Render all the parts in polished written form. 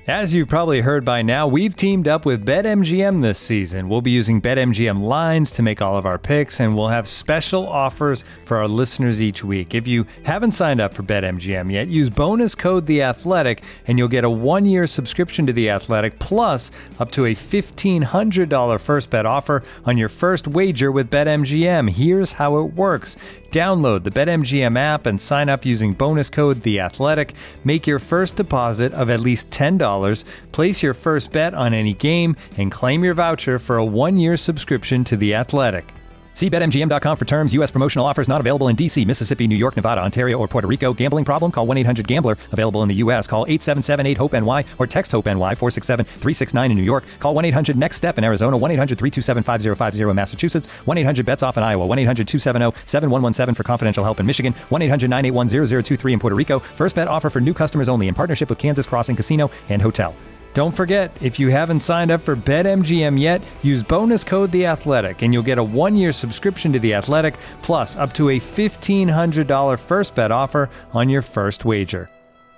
As you've probably heard by now, we've teamed up with BetMGM this season. We'll be using BetMGM lines to make all of our picks, and we'll have special offers for our listeners each week. If you haven't signed up for BetMGM yet, use bonus code The Athletic, and you'll get a 1-year subscription to The Athletic, plus up to a $1,500 first bet offer on your first wager with BetMGM. Here's how it works. Download the BetMGM app and sign up using bonus code The Athletic. Make your first deposit of at least $10. Place your first bet on any game and claim your voucher for a 1-year subscription to The Athletic. See BetMGM.com for terms. U.S. promotional offers not available in D.C., Mississippi, New York, Nevada, Ontario, or Puerto Rico. Gambling problem? Call 1-800-GAMBLER. Available in the U.S. Call 877-8-HOPE-NY or text HOPE-NY 467-369 in New York. Call 1-800-NEXT-STEP in Arizona. 1-800-327-5050 in Massachusetts. 1-800-BETS-OFF in Iowa. 1-800-270-7117 for confidential help in Michigan. 1-800-981-0023 in Puerto Rico. First bet offer for new customers only in partnership with Kansas Crossing Casino and Hotel. Don't forget, if you haven't signed up for BetMGM yet, use bonus code The Athletic, and you'll get a 1-year subscription to The Athletic, plus up to a $1,500 first bet offer on your first wager.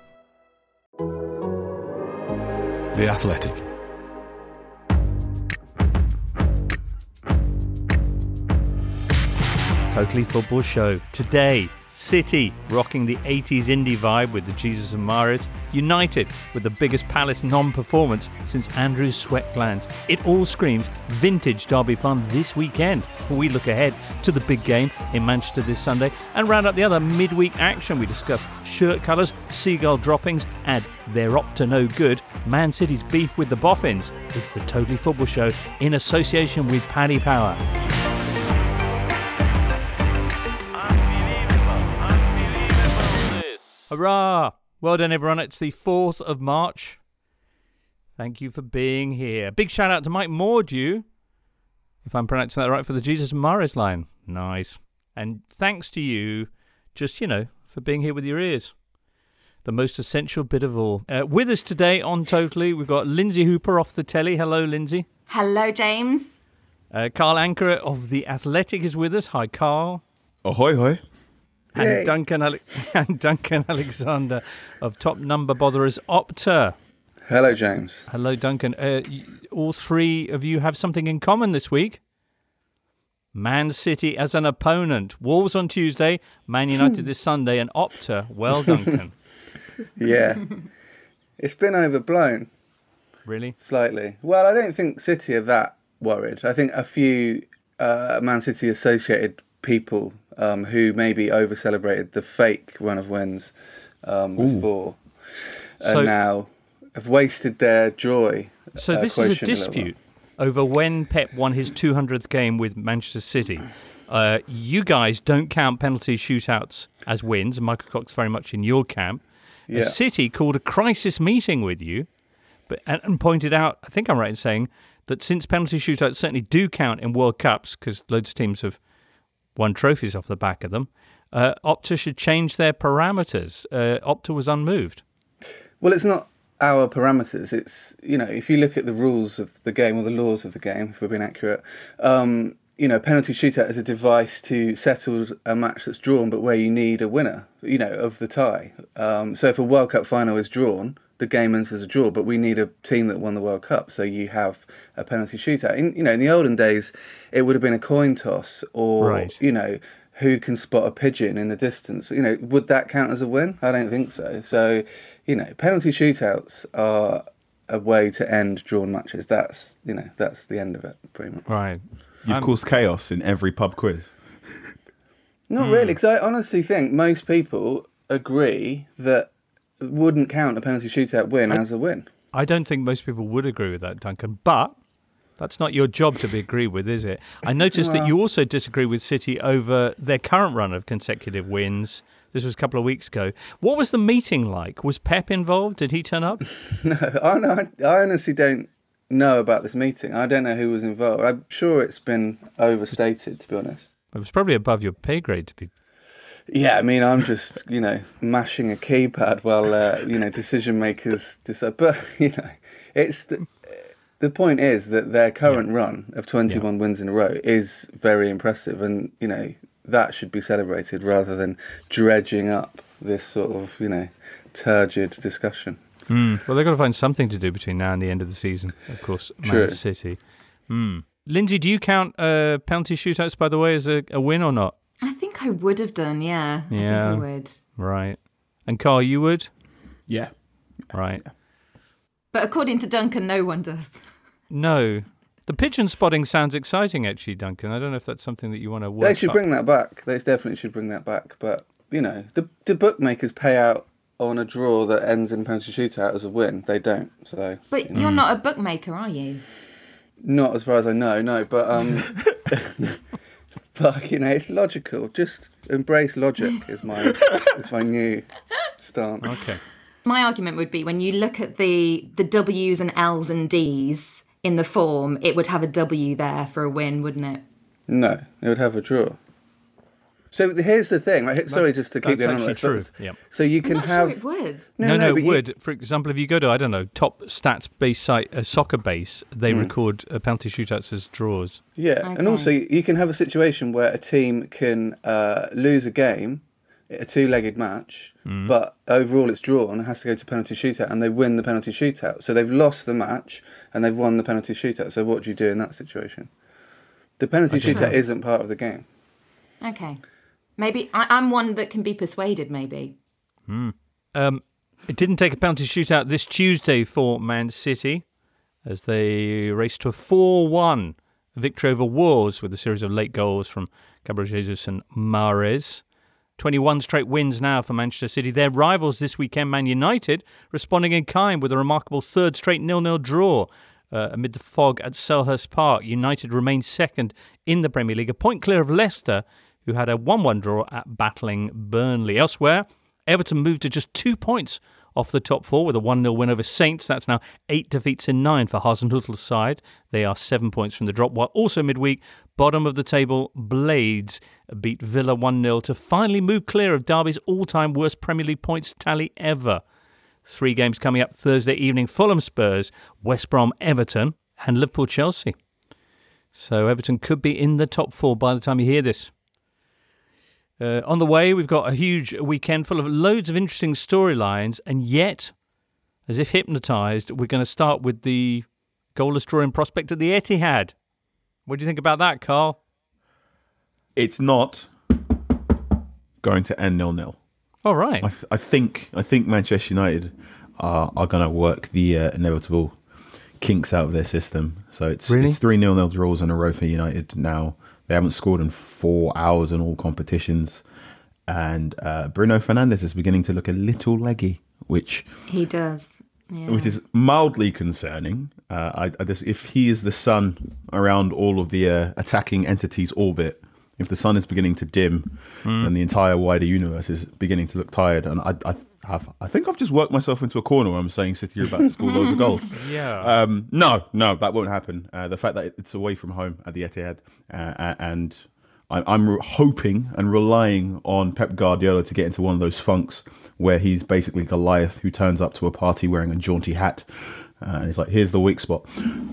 The Athletic. Totally Football Show. Today, City rocking the 80s indie vibe with the Jesus and Mahrez. United with the biggest Palace non-performance since Andrew's sweat glands. It all screams vintage derby fun this weekend. We look ahead to the big game in Manchester this Sunday and round up the other midweek action. We discuss shirt colours, seagull droppings, and they're up to no good, Man City's beef with the Boffins. It's the Totally Football Show in association with Paddy Power. Hurrah! Well done, everyone. It's the 4th of March. Thank you for being here. Big shout out to Mike Mordew, if I'm pronouncing that right, for the Jesus and Mahrez line. Nice. And thanks to you, just, for being here with your ears. The most essential bit of all. With us today on Totally, we've got Lindsay Hooper off the telly. Hello, Lindsay. Hello, James. Carl Ankerer of The Athletic is with us. Hi, Carl. Ahoy, hoy. And Duncan Alexander of Top Number Botherers Opta. Hello, James. Hello, Duncan. All three of you have something in common this week. Man City as an opponent. Wolves on Tuesday, Man United this Sunday, and Opta. Well, Duncan. Yeah. It's been overblown. Really? Slightly. Well, I don't think City are that worried. I think a few Man City associated people who maybe over-celebrated the fake run of wins before and now have wasted their joy. So this is a dispute over when Pep won his 200th game with Manchester City. You guys don't count penalty shootouts as wins. Michael Cox very much in your camp. Yeah. City called a crisis meeting with you and pointed out, I think I'm right in saying, that since penalty shootouts certainly do count in World Cups, because loads of teams have won trophies off the back of them, Opta should change their parameters. Opta was unmoved. Well, it's not our parameters. It's, if you look at the rules of the game or the laws of the game, if we're being accurate, penalty shootout is a device to settle a match that's drawn, but where you need a winner, of the tie. So if a World Cup final is drawn, the game ends as a draw, but we need a team that won the World Cup, so you have a penalty shootout. In the olden days, it would have been a coin toss, or right. Who can spot a pigeon in the distance. Would that count as a win? I don't think so. So, penalty shootouts are a way to end drawn matches. That's the end of it, pretty much. Right. You've caused chaos in every pub quiz. Not really, because I honestly think most people agree that wouldn't count a penalty shootout win as a win. I don't think most people would agree with that, Duncan, but that's not your job to agree with, is it? I noticed that you also disagree with City over their current run of consecutive wins. This was a couple of weeks ago. What was the meeting like? Was Pep involved? Did he turn up? No, I honestly don't know about this meeting. I don't know who was involved. I'm sure it's been overstated, to be honest. It was probably above your pay grade to be. Yeah, I mean, I'm just, mashing a keypad while, decision makers decide. But, it's the point is that their current run of 21 wins in a row is very impressive. And, that should be celebrated rather than dredging up this sort of, turgid discussion. Well, they've got to find something to do between now and the end of the season, of course, Man City. Lindsay, do you count penalty shootouts, by the way, as a win or not? I think I would have done, yeah. I think I would. Right. And Carl, you would? Yeah. Right. But according to Duncan, no one does. No. The pigeon spotting sounds exciting, actually, Duncan. I don't know if that's something that you want to work They should bring that back. They definitely should bring that back. But, the bookmakers pay out on a draw that ends in a penalty shootout as a win. They don't. So. But you're not a bookmaker, are you? Not as far as I know, no. But, but it's logical. Just embrace logic is my new stance. Okay. My argument would be when you look at the W's and L's and D's in the form, it would have a W there for a win, wouldn't it? No, it would have a draw. So here's the thing, right? Sorry, just to keep going on. That's actually true. Yep. So you can I'm not have. sure it would. No, it would. For example, if you go to, I don't know, top stats base site, Soccer Base, they record penalty shootouts as draws. Yeah, Okay. and also you can have a situation where a team can lose a game, a two-legged match, but overall it's drawn and has to go to penalty shootout, and they win the penalty shootout. So they've lost the match and they've won the penalty shootout. So what do you do in that situation? The penalty shootout isn't part of the game. Okay. Maybe I'm one that can be persuaded, maybe. It didn't take a penalty shootout this Tuesday for Man City as they raced to a 4-1 victory over Wolves with a series of late goals from Gabriel Jesus and Mahrez. 21 straight wins now for Manchester City. Their rivals this weekend, Man United, responding in kind with a remarkable third straight 0-0 draw. Amid the fog at Selhurst Park, United remains second in the Premier League, a point clear of Leicester, who had a 1-1 draw at battling Burnley. Elsewhere, Everton moved to just 2 points off the top four with a 1-0 win over Saints. That's now 8 defeats in 9 for Hasenhüttl's side. They are 7 points from the drop, while also midweek, bottom of the table Blades beat Villa 1-0 to finally move clear of Derby's all-time worst Premier League points tally ever. 3 games coming up Thursday evening: Fulham Spurs, West Brom Everton, and Liverpool Chelsea. So Everton could be in the top 4 by the time you hear this. On the way, we've got a huge weekend full of loads of interesting storylines, and yet, as if hypnotised, we're going to start with the goalless drawing prospect at the Etihad. What do you think about that, Carl? It's not going to end 0-0. All right. I think Manchester United are going to work the inevitable kinks out of their system. So it's 3 0-0 draws in a row for United now. They haven't scored in 4 hours in all competitions. And Bruno Fernandes is beginning to look a little leggy, which He does. Yeah. which is mildly concerning. If he is the sun around all of the attacking entities' orbit, if the sun is beginning to dim, then the entire wider universe is beginning to look tired. And I think I've just worked myself into a corner where I'm saying City are about to score loads of goals. Yeah. No, that won't happen. The fact that it's away from home at the Etihad, and I'm hoping and relying on Pep Guardiola to get into one of those funks where he's basically Goliath who turns up to a party wearing a jaunty hat, and he's like, "Here's the weak spot."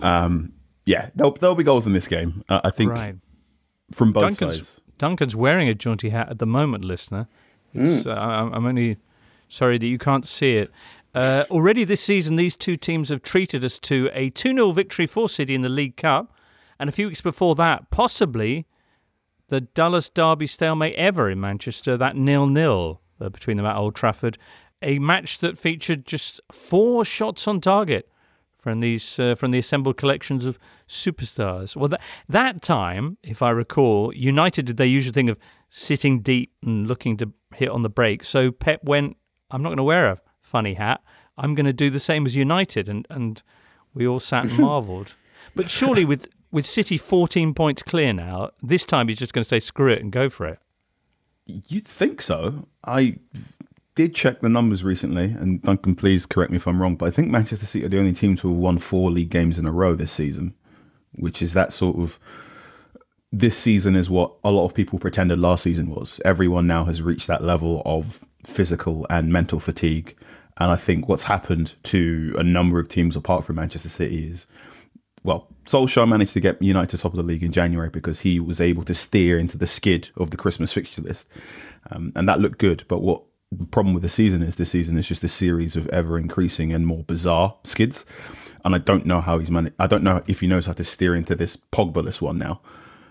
There'll be goals in this game. I think from both sides. Duncan's wearing a jaunty hat at the moment, listener. I'm only sorry that you can't see it. Already this season, these two teams have treated us to a 2-0 victory for City in the League Cup, and a few weeks before that, possibly the dullest derby stalemate ever in Manchester, that 0-0 between them at Old Trafford, a match that featured just 4 shots on target from the assembled collections of superstars. Well, that time, if I recall, United did their usual thing of sitting deep and looking to hit on the break. So Pep went, I'm not going to wear a funny hat. I'm going to do the same as United. And we all sat and marvelled. But surely with City 14 points clear now, this time he's just going to say screw it and go for it. You'd think so. I did check the numbers recently, and Duncan, please correct me if I'm wrong, but I think Manchester City are the only team to have won 4 league games in a row this season, which is that sort of... This season is what a lot of people pretended last season was. Everyone now has reached that level of physical and mental fatigue, and I think what's happened to a number of teams apart from Manchester City is, well, Solskjaer managed to get United to top of the league in January because he was able to steer into the skid of the Christmas fixture list, and that looked good. But what the problem with this season is just a series of ever increasing and more bizarre skids. And I don't know how he's managed. I don't know if he knows how to steer into this Pogba-less one now.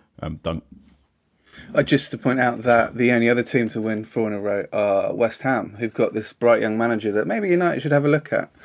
Just to point out that the only other team to win 4 in a row are West Ham, who've got this bright young manager that maybe United should have a look at.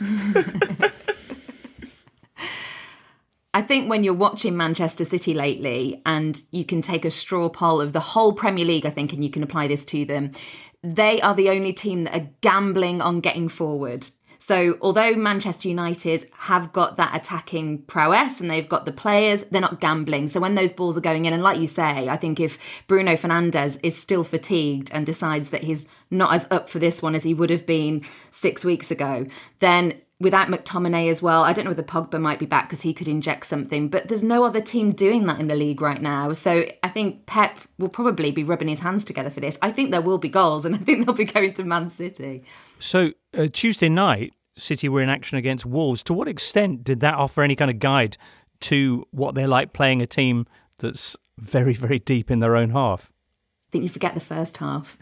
I think when you're watching Manchester City lately, and you can take a straw poll of the whole Premier League, I think, and you can apply this to them, they are the only team that are gambling on getting forward. So although Manchester United have got that attacking prowess and they've got the players, they're not gambling. So when those balls are going in, and like you say, I think if Bruno Fernandes is still fatigued and decides that he's not as up for this one as he would have been 6 weeks ago, then without McTominay as well, I don't know whether Pogba might be back because he could inject something, but there's no other team doing that in the league right now. So I think Pep will probably be rubbing his hands together for this. I think there will be goals, and I think they'll be going to Man City. So Tuesday night, City were in action against Wolves. To what extent did that offer any kind of guide to what they're like playing a team that's very, very deep in their own half? I think you forget the first half.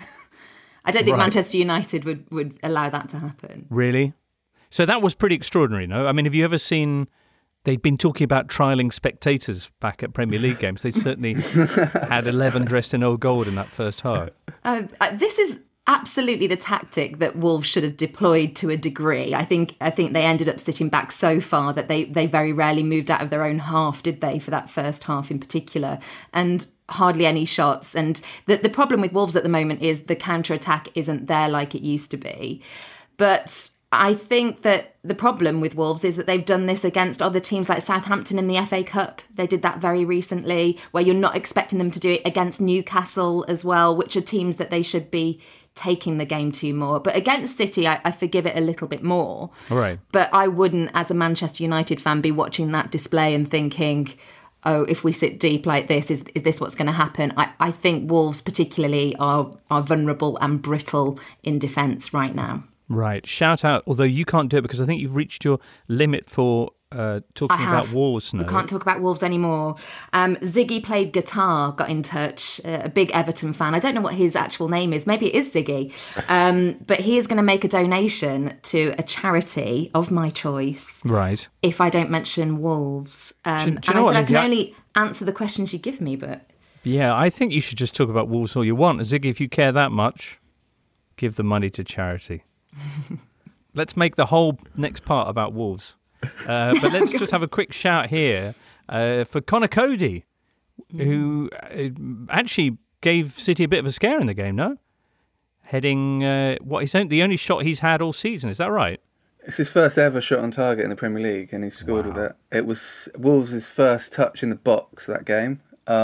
I don't think Manchester United would allow that to happen. Really? So that was pretty extraordinary, no? I mean, have you ever seen... They'd been talking about trialling spectators back at Premier League games. They certainly had 11 dressed in old gold in that first half. This is absolutely the tactic that Wolves should have deployed to a degree. I think they ended up sitting back so far that they very rarely moved out of their own half, did they, for that first half in particular? And hardly any shots. And the problem with Wolves at the moment is the counter-attack isn't there like it used to be. But I think that the problem with Wolves is that they've done this against other teams like Southampton in the FA Cup. They did that very recently, where you're not expecting them to do it against Newcastle as well, which are teams that they should be taking the game to more. But against City, I forgive it a little bit more. All right. But I wouldn't, as a Manchester United fan, be watching that display and thinking, oh, if we sit deep like this, is this what's going to happen? I think Wolves particularly are vulnerable and brittle in defence right now. Right. Shout out, although you can't do it because I think you've reached your limit for talking about Wolves now. We can't talk about Wolves anymore. Ziggy Played Guitar got in touch, a big Everton fan. I don't know what his actual name is. Maybe it is Ziggy. But he is going to make a donation to a charity of my choice. Right. If I don't mention Wolves. And I said I can only answer the questions you give me, but... Yeah, I think you should just talk about Wolves all you want. Ziggy, if you care that much, give the money to charity. Let's make the whole next part about Wolves. But let's just have a quick shout here for Conor Cody, who actually gave City a bit of a scare in the game, no? Heading the only shot he's had all season, is that right? It's his first ever shot on target in the Premier League, and he scored with it. It was Wolves' first touch in the box that game.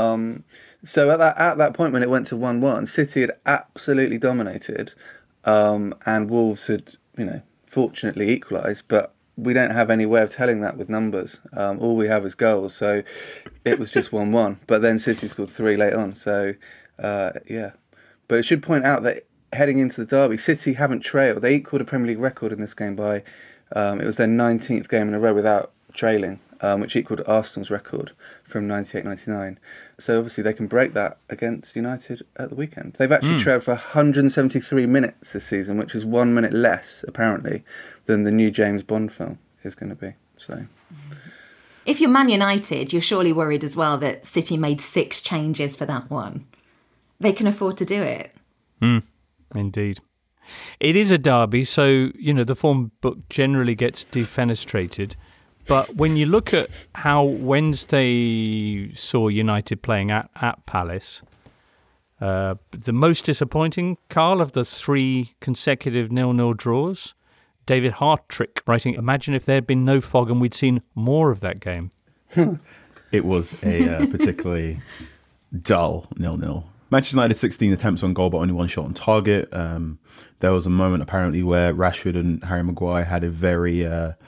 So at that point when it went to 1-1, City had absolutely dominated. And Wolves had, fortunately equalised, but we don't have any way of telling that with numbers. All we have is goals, so it was just 1-1. But then City scored 3 late on, so yeah. But it should point out that heading into the derby, City haven't trailed. They equalled a Premier League record in this game by, it was their 19th game in a row without trailing, which equalled Arsenal's record from 98-99. So obviously they can break that against United at the weekend. They've actually trailed for 173 minutes this season, which is 1 minute less, apparently, than the new James Bond film is going to be. So, if you're Man United, you're surely worried as well that City made 6 changes for that one. They can afford to do it. Indeed. It is a derby, so, the form book generally gets defenestrated. But when you look at how Wednesday saw United playing at Palace, the most disappointing, Carl, of the 3 consecutive 0-0 draws, David Hartrick writing, imagine if there had been no fog and we'd seen more of that game. It was a particularly dull 0-0. Manchester United 16 attempts on goal, but only 1 shot on target. There was a moment apparently where Rashford and Harry Maguire had a very...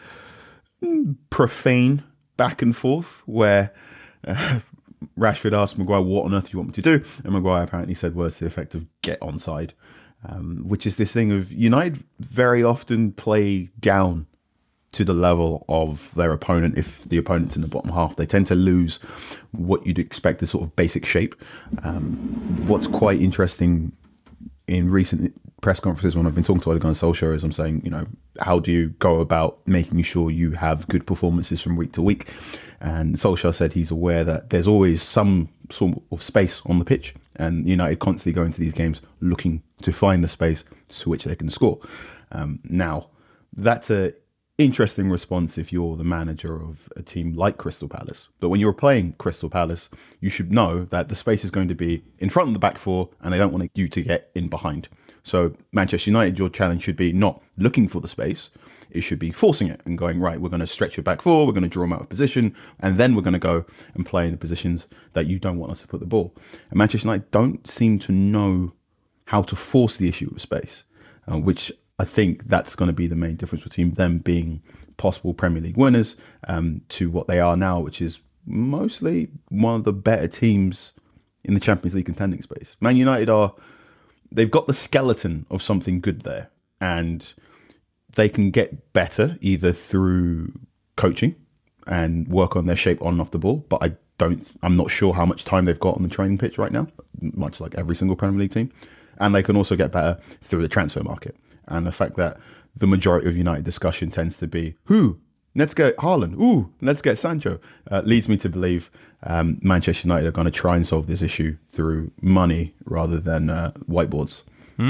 profane back and forth where Rashford asked Maguire, what on earth do you want me to do? And Maguire apparently said words to the effect of get onside, which is this thing of United very often play down to the level of their opponent. If the opponent's in the bottom half, they tend to lose what you'd expect as sort of basic shape. What's quite interesting in recent press conferences when I've been talking to Ole Gunnar Solskjaer is I'm saying, how do you go about making sure you have good performances from week to week? And Solskjaer said he's aware that there's always some sort of space on the pitch, and United constantly go into these games looking to find the space to which they can score. Now, that's a interesting response if you're the manager of a team like Crystal Palace. But when you're playing Crystal Palace, you should know that the space is going to be in front of the back four and they don't want you to get in behind. So Manchester United, your challenge should be not looking for the space. It should be forcing it and going, right, we're going to stretch your back four, we're going to draw them out of position, and then we're going to go and play in the positions that you don't want us to put the ball. And Manchester United don't seem to know how to force the issue of space, which I think that's going to be the main difference between them being possible Premier League winners to what they are now, which is mostly one of the better teams in the Champions League contending space. Man United they've got the skeleton of something good there, and they can get better either through coaching and work on their shape on and off the ball. But I'm not sure how much time they've got on the training pitch right now, much like every single Premier League team. And they can also get better through the transfer market. And the fact that the majority of United discussion tends to be, let's get Haaland, let's get Sancho, leads me to believe Manchester United are going to try and solve this issue through money rather than whiteboards.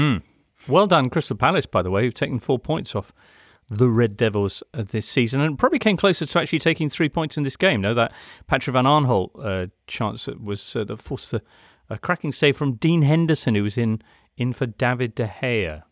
Well done, Crystal Palace, by the way, who've taken 4 points off the Red Devils this season and probably came closer to actually taking 3 points in this game. No, that Patrick Van Aanholt chance was that forced a cracking save from Dean Henderson, who was in for David De Gea.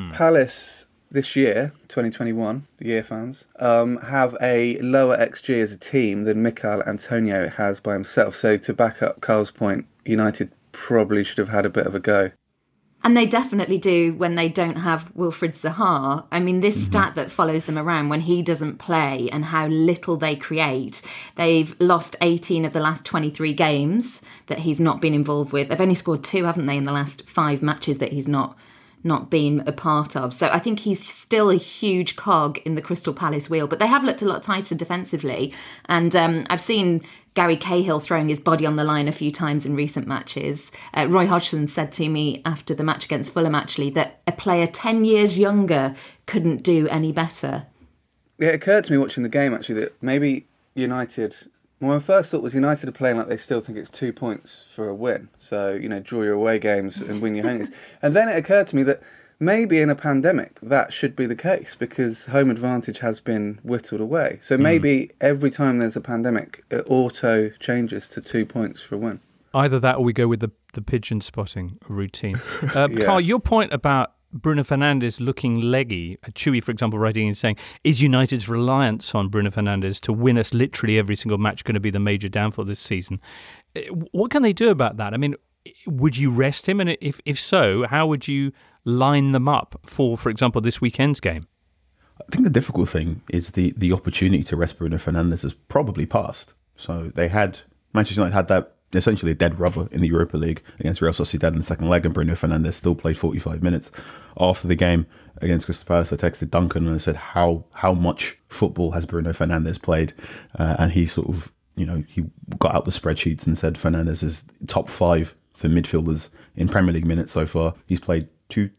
Palace this year, 2021, the year fans, have a lower XG as a team than Mikel Antonio has by himself. So to back up Carl's point, United probably should have had a bit of a go. And they definitely do when they don't have Wilfried Zaha. I mean, this stat that follows them around when he doesn't play and how little they create. They've lost 18 of the last 23 games that he's not been involved with. They've only scored 2, haven't they, in the last 5 matches that he's not been a part of. So I think he's still a huge cog in the Crystal Palace wheel, but they have looked a lot tighter defensively. And I've seen Gary Cahill throwing his body on the line a few times in recent matches. Roy Hodgson said to me after the match against Fulham, actually, that a player 10 years younger couldn't do any better. Yeah, it occurred to me watching the game, actually, that maybe United... My first thought was United are playing like they still think it's 2 points for a win. So, draw your away games and win your home games. And then it occurred to me that maybe in a pandemic that should be the case because home advantage has been whittled away. So maybe every time there's a pandemic, it auto changes to 2 points for a win. Either that or we go with the pigeon spotting routine. Yeah. Carl, your point about Bruno Fernandes looking leggy, Chewy, for example, writing and saying, is United's reliance on Bruno Fernandes to win us literally every single match going to be the major downfall this season? What can they do about that? I mean, would you rest him? And if so, how would you line them up for example, this weekend's game? I think the difficult thing is the opportunity to rest Bruno Fernandes has probably passed. So Manchester United had that essentially a dead rubber in the Europa League against Real Sociedad in the second leg, and Bruno Fernandes still played 45 minutes. After the game against Crystal Palace, I texted Duncan and I said, how much football has Bruno Fernandes played? And he sort of, he got out the spreadsheets and said Fernandes is top 5 for midfielders in Premier League minutes so far. He's played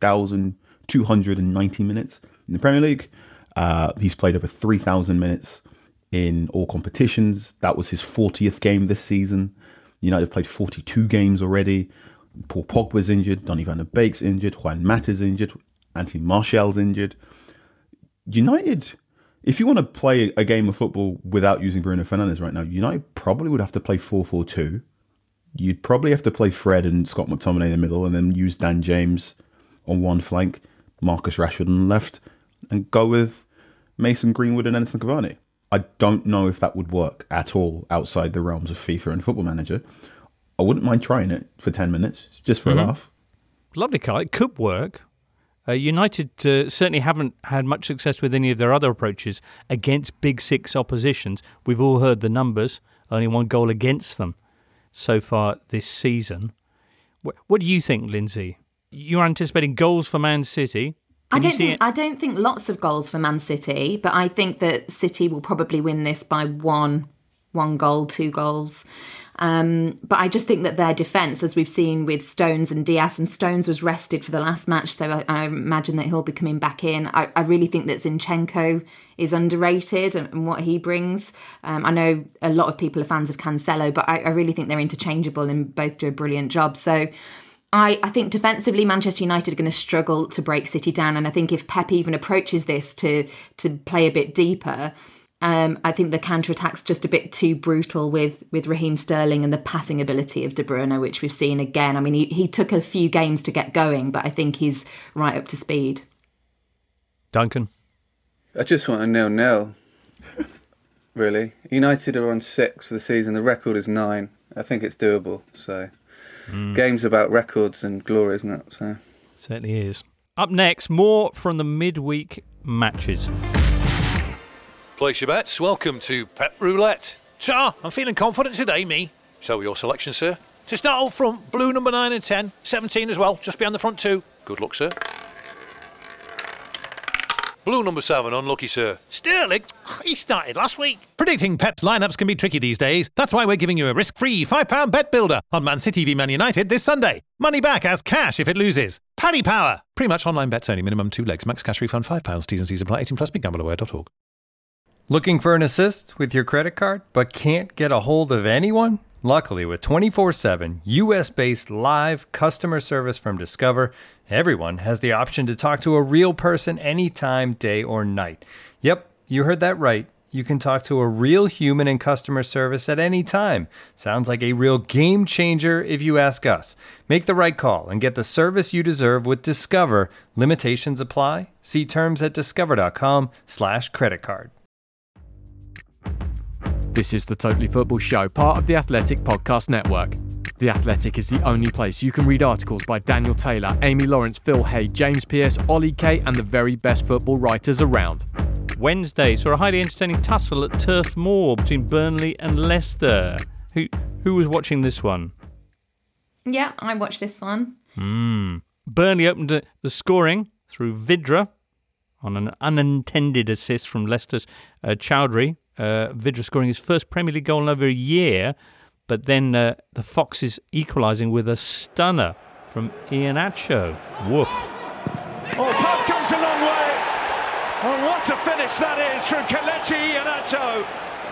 2,290 minutes in the Premier League. He's played over 3,000 minutes in all competitions. That was his 40th game this season. United have played 42 games already. Paul Pogba's injured. Donny van der Beek's injured. Juan Mata's injured. Anthony Martial's injured. United, if you want to play a game of football without using Bruno Fernandes right now, United probably would have to play 4-4-2. You'd probably have to play Fred and Scott McTominay in the middle and then use Dan James on one flank, Marcus Rashford on the left, and go with Mason Greenwood and Edinson Cavani. I don't know if that would work at all outside the realms of FIFA and Football Manager. I wouldn't mind trying it for 10 minutes, just for a laugh. Lovely, Carl. It could work. United certainly haven't had much success with any of their other approaches against Big Six oppositions. We've all heard the numbers. Only 1 goal against them so far this season. What do you think, Lindsay? You're anticipating goals for Man City. I don't think lots of goals for Man City, but I think that City will probably win this by one goal, 2 goals. But I just think that their defence, as we've seen with Stones and Diaz, and Stones was rested for the last match, so I imagine that he'll be coming back in. I really think that Zinchenko is underrated and what he brings. I know a lot of people are fans of Cancelo, but I really think they're interchangeable and both do a brilliant job. So I think defensively, Manchester United are going to struggle to break City down. And I think if Pep even approaches this to play a bit deeper, I think the counter-attack's just a bit too brutal with Raheem Sterling and the passing ability of De Bruyne, which we've seen again. I mean, he took a few games to get going, but I think he's right up to speed. Duncan? I just want a 0-0, really. United are on 6 for the season. The record is 9. I think it's doable, so... Game's about records and glory, isn't it? So certainly is. Up next, more from the midweek matches. Place your bets. Welcome to Pep Roulette. Sir, I'm feeling confident today, me. So your selection, sir? To start off front, blue number 9 and 10. 17 as well, just behind the front 2. Good luck, sir. Blue number 7, unlucky, sir. Sterling? He started last week. Predicting Pep's lineups can be tricky these days. That's why we're giving you a risk-free £5 bet builder on Man City v Man United this Sunday. Money back as cash if it loses. Paddy Power. Pre-match online bets only. Minimum 2 legs. Max cash refund £5. T's and C's apply. 18 plus. BigGambleAware.org. Looking for an assist with your credit card but can't get a hold of anyone? Luckily, with 24/7 US-based live customer service from Discover, everyone has the option to talk to a real person anytime, day or night. Yep, you heard that right. You can talk to a real human in customer service at any time. Sounds like a real game changer if you ask us. Make the right call and get the service you deserve with Discover. Limitations apply. See terms at discover.com/creditcard. This is the Totally Football Show, part of the Athletic Podcast Network. The Athletic is the only place you can read articles by Daniel Taylor, Amy Lawrence, Phil Hay, James Pearce, Ollie Kay, and the very best football writers around. Wednesday saw a highly entertaining tussle at Turf Moor between Burnley and Leicester. Who was watching this one? Yeah, I watched this one. Burnley opened the scoring through Vidra on an unintended assist from Leicester's Chowdhury. Vidra scoring his first Premier League goal in over a year, but then the Foxes equalising with a stunner from Iheanacho. Woof. Oh, Pep comes a long way. Oh, what a finish that is from Kelechi Iheanacho.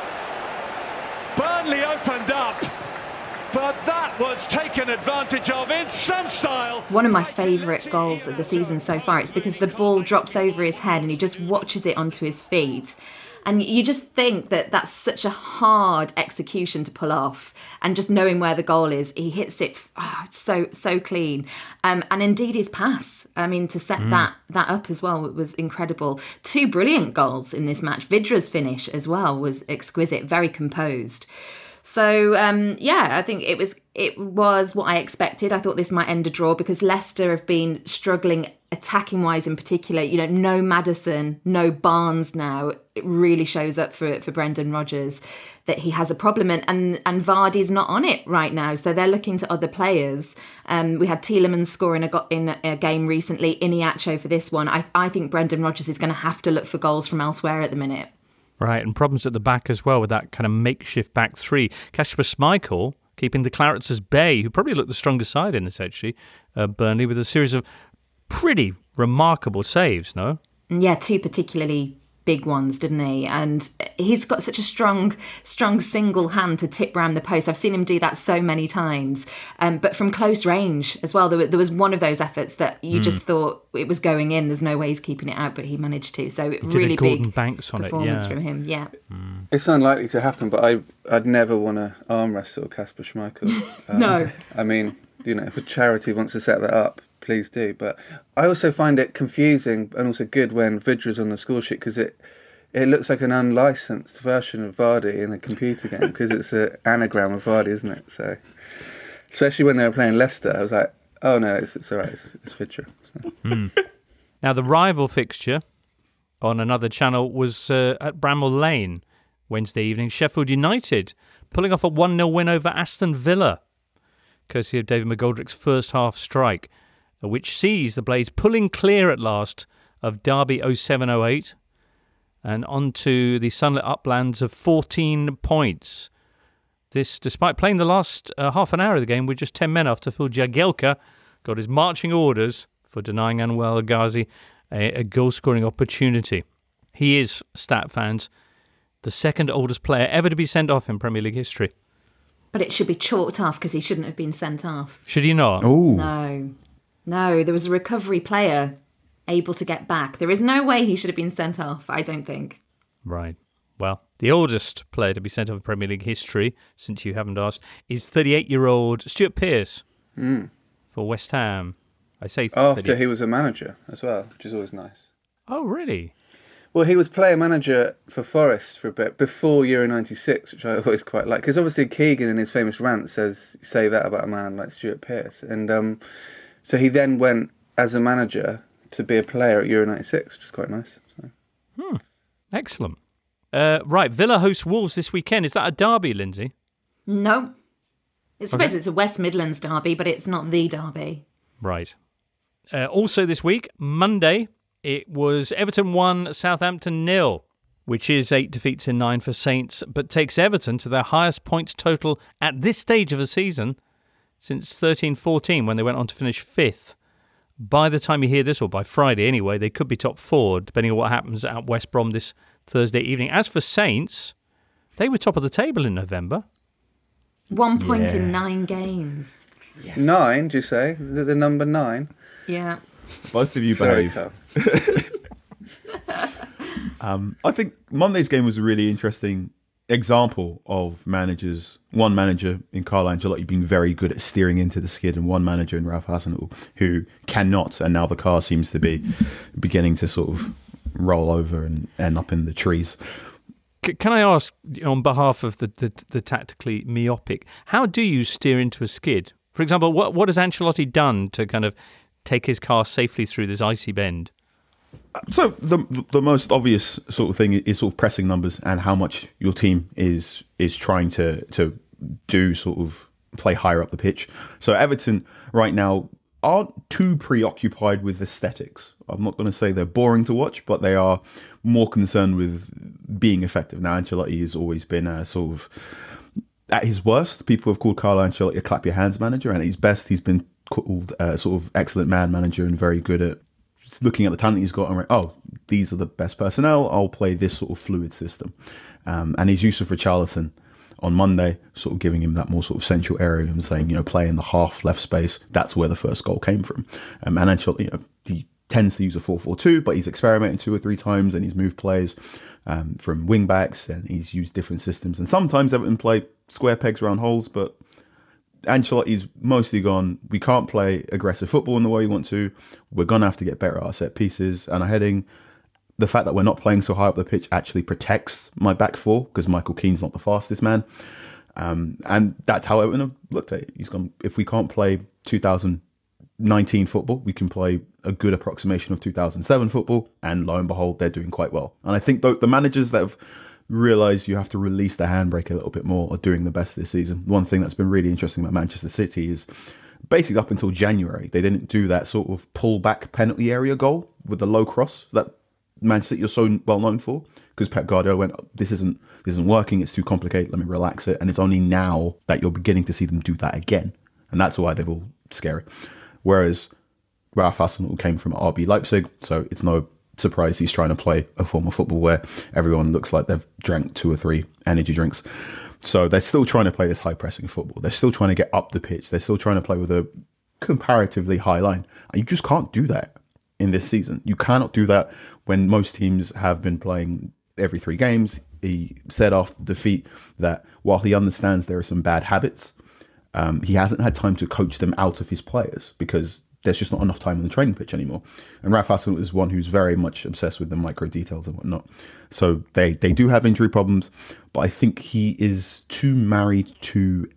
Burnley opened up, but that was taken advantage of in some style. One of my favourite goals of the season so far. It's because the ball drops over his head and he just watches it onto his feet. And you just think that that's such a hard execution to pull off. And just knowing where the goal is, he hits it so clean. And indeed his pass, I mean, to set that up as well, it was incredible. 2 brilliant goals in this match. Vidra's finish as well was exquisite, very composed. So, I think it was what I expected. I thought this might end a draw because Leicester have been struggling attacking-wise in particular. You know, no Maddison, no Barnes now. It really shows up for Brendan Rodgers that he has a problem. And Vardy's not on it right now, so they're looking to other players. We had Tielemans scoring in a game recently, Iheanacho for this one. I think Brendan Rodgers is going to have to look for goals from elsewhere at the minute. Right, and problems at the back as well with that kind of makeshift back three. Kasper Schmeichel keeping the Clarets as bay, who probably looked the strongest side in this, actually, Burnley, with a series of pretty remarkable saves, no? Yeah, 2 particularly big ones, didn't he? And he's got such a strong single hand to tip round the post. I've seen him do that so many times, but from close range as well. There was one of those efforts that you just thought it was going in. There's no way he's keeping it out, but he managed to. So really big Banks on performance from him. Yeah, it's unlikely to happen, but I'd never want to arm wrestle Kasper Schmeichel. No, I mean, you know, if a charity wants to set that up, please do. But I also find it confusing and also good when Vidra's on the score sheet because it looks like an unlicensed version of Vardy in a computer game because it's an anagram of Vardy, isn't it? So, especially when they were playing Leicester, I was like, oh no, it's all right, it's Vidra. So. Now, the rival fixture on another channel was at Bramall Lane Wednesday evening. Sheffield United pulling off a 1-0 win over Aston Villa, courtesy of David McGoldrick's first half strike, which sees the Blades pulling clear at last of Derby 07-08 and onto the sunlit uplands of 14 points. This despite playing the last half an hour of the game with just 10 men after Phil Jagielka got his marching orders for denying Anwar El Ghazi a goal-scoring opportunity. He is, stat fans, the second oldest player ever to be sent off in Premier League history. But it should be chalked off because he shouldn't have been sent off. Should he not? No, there was a recovery player able to get back. There is no way he should have been sent off, I don't think. Right. Well, the oldest player to be sent off in Premier League history, since you haven't asked, is 38-year-old Stuart Pearce for West Ham. I say after he was a manager as well, which is always nice. Oh, really? Well, he was player manager for Forest for a bit before Euro 96, which I always quite like. Because obviously Keegan in his famous rant say that about a man like Stuart Pearce. And so he then went as a manager to be a player at Euro 96, which is quite nice. So. Excellent. Right, Villa hosts Wolves this weekend. Is that a derby, Lindsay? No. I suppose it's a West Midlands derby, but it's not the derby. Right. Also this week, Monday, it was Everton 1, Southampton 0, which is 8 defeats in 9 for Saints, but takes Everton to their highest points total at this stage of the season since 13-14, when they went on to finish 5th. By the time you hear this, or by Friday anyway, they could be top 4, depending on what happens at West Brom this Thursday evening. As for Saints, they were top of the table in November. 1 point in 9 games. Yes. 9, do you say? The number 9? Yeah. Both of you behave. I think Monday's game was a really interesting example of one manager in Carlo Ancelotti being very good at steering into the skid, and one manager in Ralph Hasenhüttl who cannot, and now the car seems to be beginning to sort of roll over and end up in the trees. Can I ask, on behalf of the tactically myopic, how do you steer into a skid? For example, what has Ancelotti done to kind of take his car safely through this icy bend? So the most obvious sort of thing is sort of pressing numbers and how much your team is trying to do, sort of play higher up the pitch. So Everton right now aren't too preoccupied with aesthetics. I'm not going to say they're boring to watch, but they are more concerned with being effective. Now, Ancelotti has always been sort of, at his worst, people have called Carlo Ancelotti a clap your hands manager, and at his best, he's been called sort of excellent man manager and very good at looking at the talent he's got and these are the best personnel, I'll play this sort of fluid system. And his use of Richarlison on Monday, sort of giving him that more sort of central area and saying, play in the half left space, that's where the first goal came from. And Ancelotti, he tends to use a 4-4-2, but he's experimented 2 or 3 times and he's moved players from wing backs and he's used different systems. And sometimes Everton play square pegs round holes, but Ancelotti's mostly gone, we can't play aggressive football in the way we want to. We're going to have to get better at our set pieces and our heading. The fact that we're not playing so high up the pitch actually protects my back four because Michael Keane's not the fastest man. And that's how Everton have looked at it. He's gone, if we can't play 2019 football, we can play a good approximation of 2007 football. And lo and behold, they're doing quite well. And I think the managers that have realised you have to release the handbrake a little bit more are doing the best this season. One thing that's been really interesting about Manchester City is basically up until January, they didn't do that sort of pull back penalty area goal with the low cross that Manchester City are so well known for, because Pep Guardiola went, this isn't working, it's too complicated, let me relax it. And it's only now that you're beginning to see them do that again. And that's why they're all scary. Whereas Ralph Hasenhüttl came from RB Leipzig, so it's no surprise he's trying to play a form of football where everyone looks like they've drank 2 or 3 energy drinks. So they're still trying to play this high pressing football. They're still trying to get up the pitch. They're still trying to play with a comparatively high line. And you just can't do that in this season. You cannot do that when most teams have been playing every 3 games. He said after the defeat that while he understands there are some bad habits, he hasn't had time to coach them out of his players because there's just not enough time on the training pitch anymore. And Ralph Hasenhüttl is one who's very much obsessed with the micro details and whatnot. So they do have injury problems, but I think he is too married to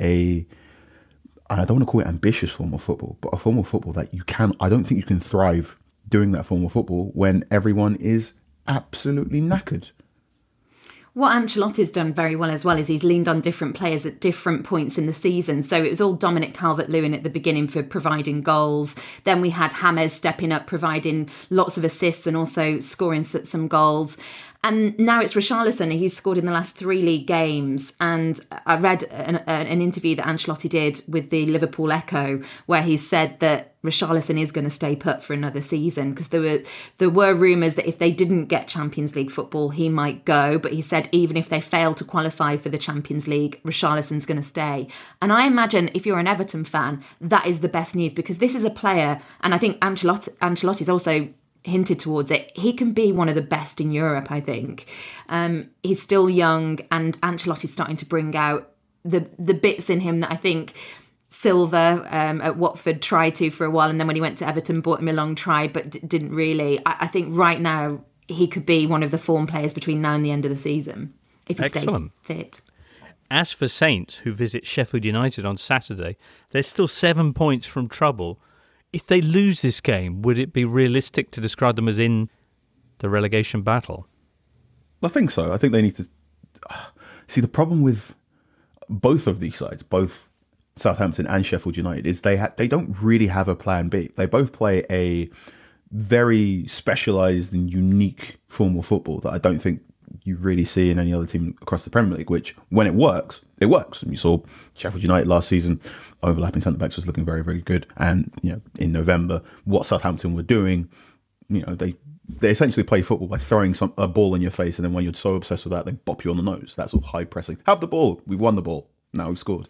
I don't want to call it ambitious form of football, but a form of football that I don't think you can thrive doing that form of football when everyone is absolutely knackered. What Ancelotti's done very well as well is he's leaned on different players at different points in the season. So it was all Dominic Calvert-Lewin at the beginning for providing goals. Then we had James stepping up, providing lots of assists and also scoring some goals. And now it's Richarlison. He's scored in the last 3 league games. And I read an interview that Ancelotti did with the Liverpool Echo, where he said that Richarlison is going to stay put for another season, because there were rumours that if they didn't get Champions League football, he might go. But he said even if they fail to qualify for the Champions League, Richarlison's going to stay. And I imagine if you're an Everton fan, that is the best news, because this is a player, and I think Ancelotti's also hinted towards it, he can be one of the best in Europe, I think. He's still young, and Ancelotti's starting to bring out the bits in him that I think Silva at Watford tried to for a while, and then when he went to Everton, bought him a long try, but didn't really. I think right now he could be one of the form players between now and the end of the season, if he stays fit. As for Saints, who visit Sheffield United on Saturday, they're still 7 points from trouble. If they lose this game, would it be realistic to describe them as in the relegation battle? I think so. I think they need to... See, the problem with both of these sides, both Southampton and Sheffield United, is they don't really have a plan B. They both play a very specialised and unique form of football that I don't think you really see in any other team across the Premier League, which, when it works, it works. And you saw Sheffield United last season, overlapping centre-backs was looking very, very good. And, in November, what Southampton were doing, they essentially play football by throwing a ball in your face, and then when you're so obsessed with that, they bop you on the nose. That sort of high pressing. Have the ball. We've won the ball. Now we've scored.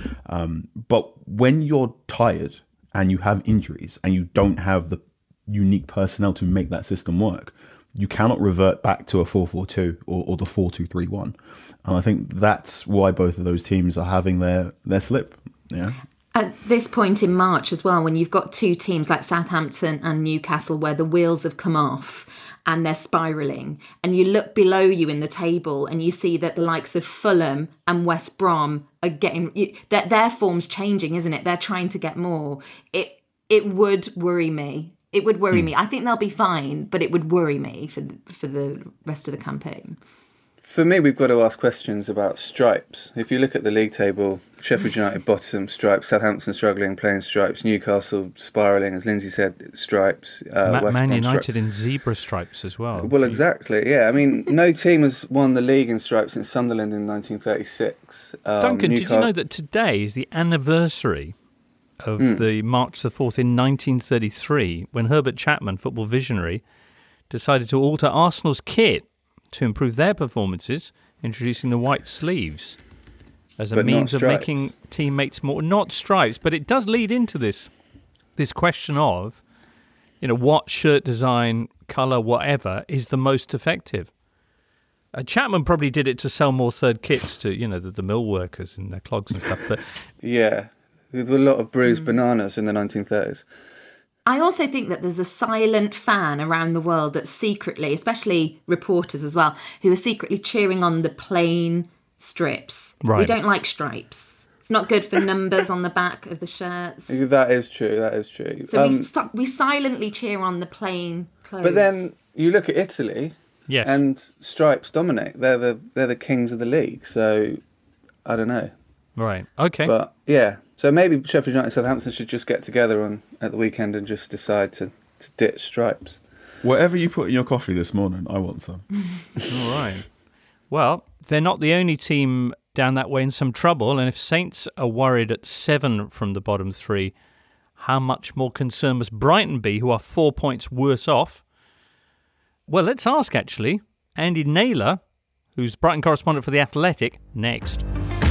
But when you're tired and you have injuries and you don't have the unique personnel to make that system work, you cannot revert back to a 4-4-2 or the 4-2-3-1. And I think that's why both of those teams are having their slip. Yeah. At this point in March as well, when you've got two teams like Southampton and Newcastle where the wheels have come off and they're spiralling, and you look below you in the table and you see that the likes of Fulham and West Brom are getting... Their form's changing, isn't it? They're trying to get more. It would worry me. It would worry me. I think they'll be fine, but it would worry me for the rest of the campaign. For me, we've got to ask questions about stripes. If you look at the league table, Sheffield United bottom, stripes. Southampton struggling, playing stripes. Newcastle spiralling, as Lindsay said, stripes. Man United in zebra stripes as well. Well, exactly, yeah. I mean, no team has won the league in stripes since Sunderland in 1936. Duncan, did you know that today is the anniversary of the March the 4th in 1933, when Herbert Chapman, football visionary, decided to alter Arsenal's kit to improve their performances, introducing the white sleeves as a means of making teammates more... Not stripes, but it does lead into this question of, what shirt design, colour, whatever, is the most effective. Chapman probably did it to sell more third kits to, the mill workers and their clogs and stuff, but... Yeah. There were a lot of bruised bananas in the 1930s. I also think that there's a silent fan around the world that secretly, especially reporters as well, who are secretly cheering on the plain strips. Right. We don't like stripes. It's not good for numbers on the back of the shirts. That is true. So we silently cheer on the plain clothes. But then you look at Italy, yes, and stripes dominate. They're the kings of the league. So I don't know. Right. Okay. But yeah. So maybe Sheffield United and Southampton should just get together at the weekend and just decide to ditch stripes. Whatever you put in your coffee this morning, I want some. All right. Well, they're not the only team down that way in some trouble, and if Saints are worried at 7 from the bottom 3, how much more concerned must Brighton be, who are 4 points worse off? Well, let's ask, actually. Andy Naylor, who's Brighton correspondent for The Athletic, next.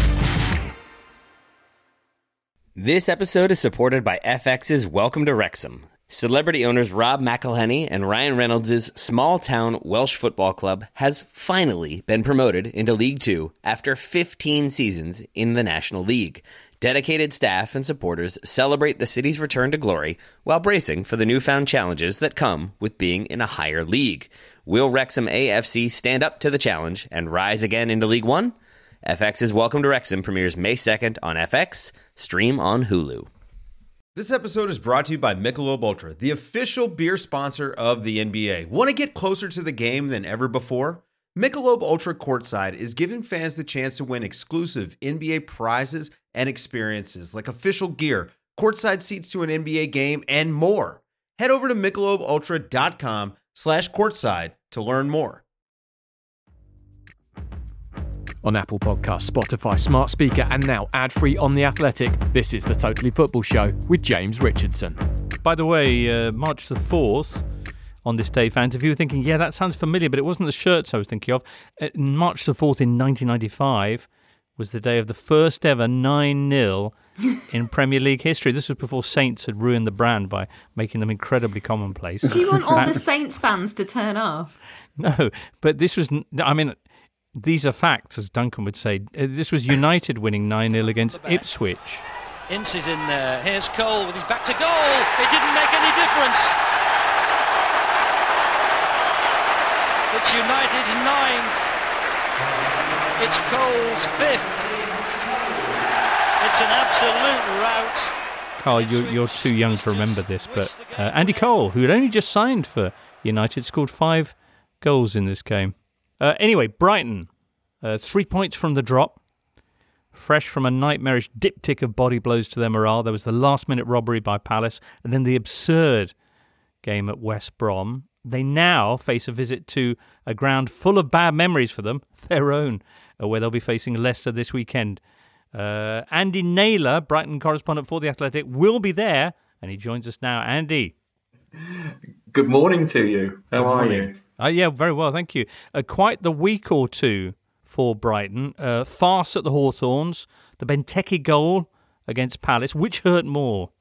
This episode is supported by FX's Welcome to Wrexham. Celebrity owners Rob McElhenney and Ryan Reynolds' small-town Welsh football club has finally been promoted into League Two after 15 seasons in the National League. Dedicated staff and supporters celebrate the city's return to glory while bracing for the newfound challenges that come with being in a higher league. Will Wrexham AFC stand up to the challenge and rise again into League One? FX's Welcome to Wrexham premieres May 2nd on FX, stream on Hulu. This episode is brought to you by Michelob Ultra, the official beer sponsor of the NBA. Want to get closer to the game than ever before? Michelob Ultra Courtside is giving fans the chance to win exclusive NBA prizes and experiences like official gear, courtside seats to an NBA game, and more. Head over to MichelobUltra.com/courtside to learn more. On Apple Podcasts, Spotify, Smart Speaker, and now ad-free on The Athletic, this is the Totally Football Show with James Richardson. By the way, March the 4th, on this day, fans, if you were thinking, yeah, that sounds familiar, but it wasn't the shirts I was thinking of. March the 4th in 1995 was the day of the first ever 9-0 in Premier League history. This was before Saints had ruined the brand by making them incredibly commonplace. Do you want all the Saints fans to turn off? No, but this was, I mean, these are facts, as Duncan would say. This was United winning 9-0 against Ipswich. Ince is in there. Here's Cole with his back to goal. It didn't make any difference. It's United's 9th. It's Cole's 5th. It's an absolute rout. Carl, you're too young to remember this, but Andy Cole, who had only just signed for United, scored 5 goals in this game. Anyway, Brighton, 3 points from the drop, fresh from a nightmarish diptych of body blows to their morale. There was the last-minute robbery by Palace, and then the absurd game at West Brom. They now face a visit to a ground full of bad memories for them, their own, where they'll be facing Leicester this weekend. Andy Naylor, Brighton correspondent for The Athletic, will be there, and he joins us now. Andy. Good morning to you. How are you? Yeah, very well, thank you. Quite the week or two for Brighton. Farce at the Hawthorns, the Benteke goal against Palace. Which hurt more?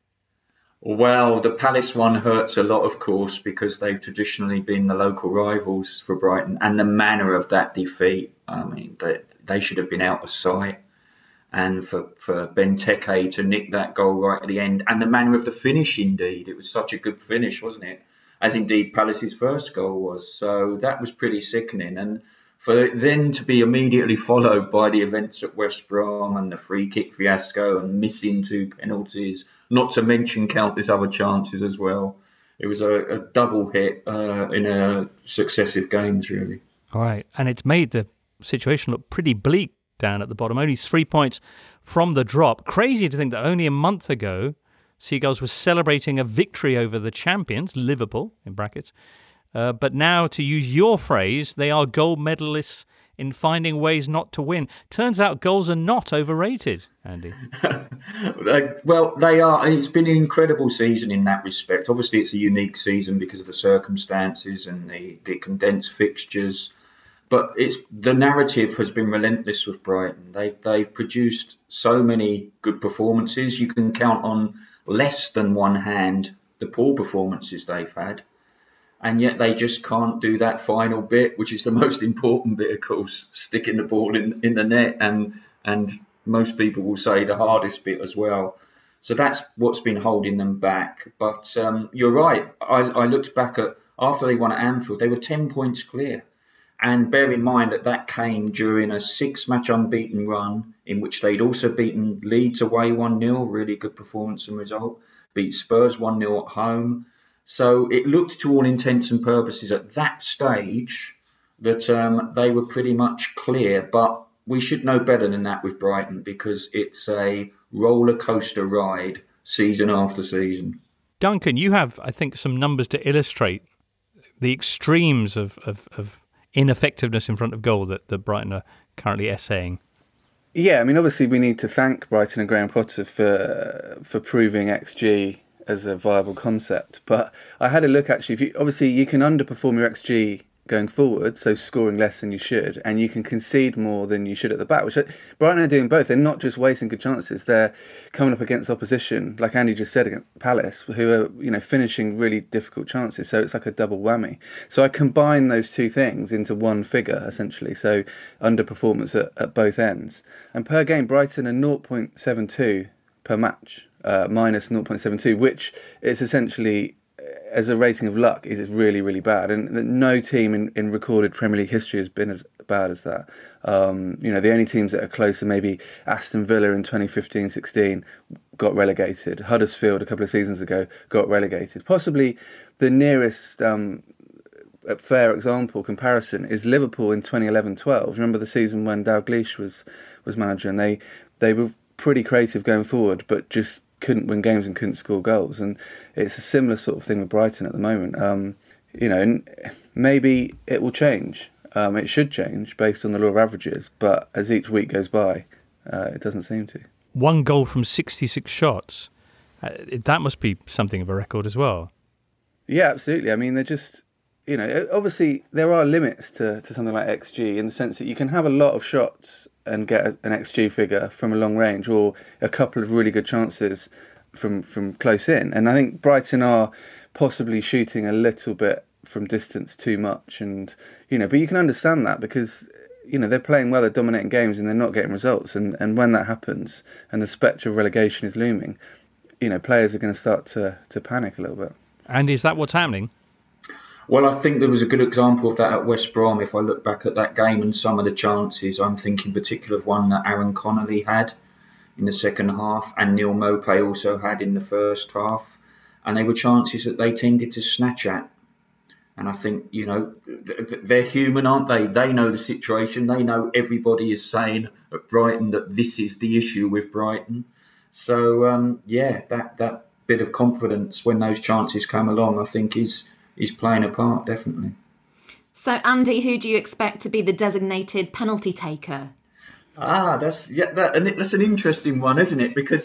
Well, the Palace one hurts a lot, of course, because they've traditionally been the local rivals for Brighton. And the manner of that defeat, I mean, they should have been out of sight. And for Benteke to nick that goal right at the end, and the manner of the finish, indeed. It was such a good finish, wasn't it? As indeed Palace's first goal was. So that was pretty sickening. And for it then to be immediately followed by the events at West Brom and the free kick fiasco and missing 2 penalties, not to mention countless other chances as well. It was a double hit in successive games, really. All right. And it's made the situation look pretty bleak down at the bottom. Only 3 points from the drop. Crazy to think that only a month ago, Seagulls was celebrating a victory over the champions, Liverpool, in brackets. But now, to use your phrase, they are gold medalists in finding ways not to win. Turns out goals are not overrated, Andy. Well, they are. It's been an incredible season in that respect. Obviously, it's a unique season because of the circumstances and the condensed fixtures. But the narrative has been relentless with Brighton. They've produced so many good performances. You can count on less than one hand the poor performances they've had. And yet they just can't do that final bit, which is the most important bit, of course, sticking the ball in the net. And most people will say the hardest bit as well. So that's what's been holding them back. But you're right. I looked back at after they won at Anfield, they were 10 points clear. And bear in mind that came during a 6-match unbeaten run in which they'd also beaten Leeds away 1-0, really good performance and result, beat Spurs 1-0 at home. So it looked to all intents and purposes at that stage that they were pretty much clear. But we should know better than that with Brighton because it's a roller coaster ride season after season. Duncan, you have, I think, some numbers to illustrate the extremes of ineffectiveness in front of goal that Brighton are currently essaying. Yeah, I mean, obviously we need to thank Brighton and Graham Potter for proving XG as a viable concept. But I had a look, actually. Obviously, you can underperform your XG going forward, so scoring less than you should, and you can concede more than you should at the back, which Brighton are doing both. They're not just wasting good chances, they're coming up against opposition, like Andy just said, against Palace, who are finishing really difficult chances, so it's like a double whammy. So I combine those two things into one figure, essentially, so underperformance at both ends. And per game, Brighton are 0.72 per match, minus 0.72, which is essentially, as a rating of luck, is really, really bad. And no team in recorded Premier League history has been as bad as that. The only teams that are closer, maybe Aston Villa in 2015-16 got relegated. Huddersfield a couple of seasons ago got relegated. Possibly the nearest fair example comparison is Liverpool in 2011-12. Remember the season when Dalglish was manager, and they were pretty creative going forward, but just couldn't win games and couldn't score goals. And it's a similar sort of thing with Brighton at the moment. And maybe it will change. It should change based on the law of averages, but as each week goes by, it doesn't seem to. 1 goal from 66 shots. That must be something of a record as well. Yeah, absolutely. I mean, they're just, obviously there are limits to something like XG in the sense that you can have a lot of shots and get an XG figure from a long range, or a couple of really good chances from close in. And I think Brighton are possibly shooting a little bit from distance too much, and but you can understand that because they're playing well, they're dominating games, and they're not getting results. And when that happens, and the spectre of relegation is looming, players are going to start to panic a little bit. And is that what's happening? Well, I think there was a good example of that at West Brom. If I look back at that game and some of the chances, I'm thinking particularly of one that Aaron Connolly had in the second half, and Neil Maupay also had in the first half, and they were chances that they tended to snatch at. And I think, they're human, aren't they? They know the situation. They know everybody is saying at Brighton that this is the issue with Brighton. So, that bit of confidence when those chances come along, I think is playing a part, definitely. So, Andy, who do you expect to be the designated penalty taker? That's an interesting one, isn't it? Because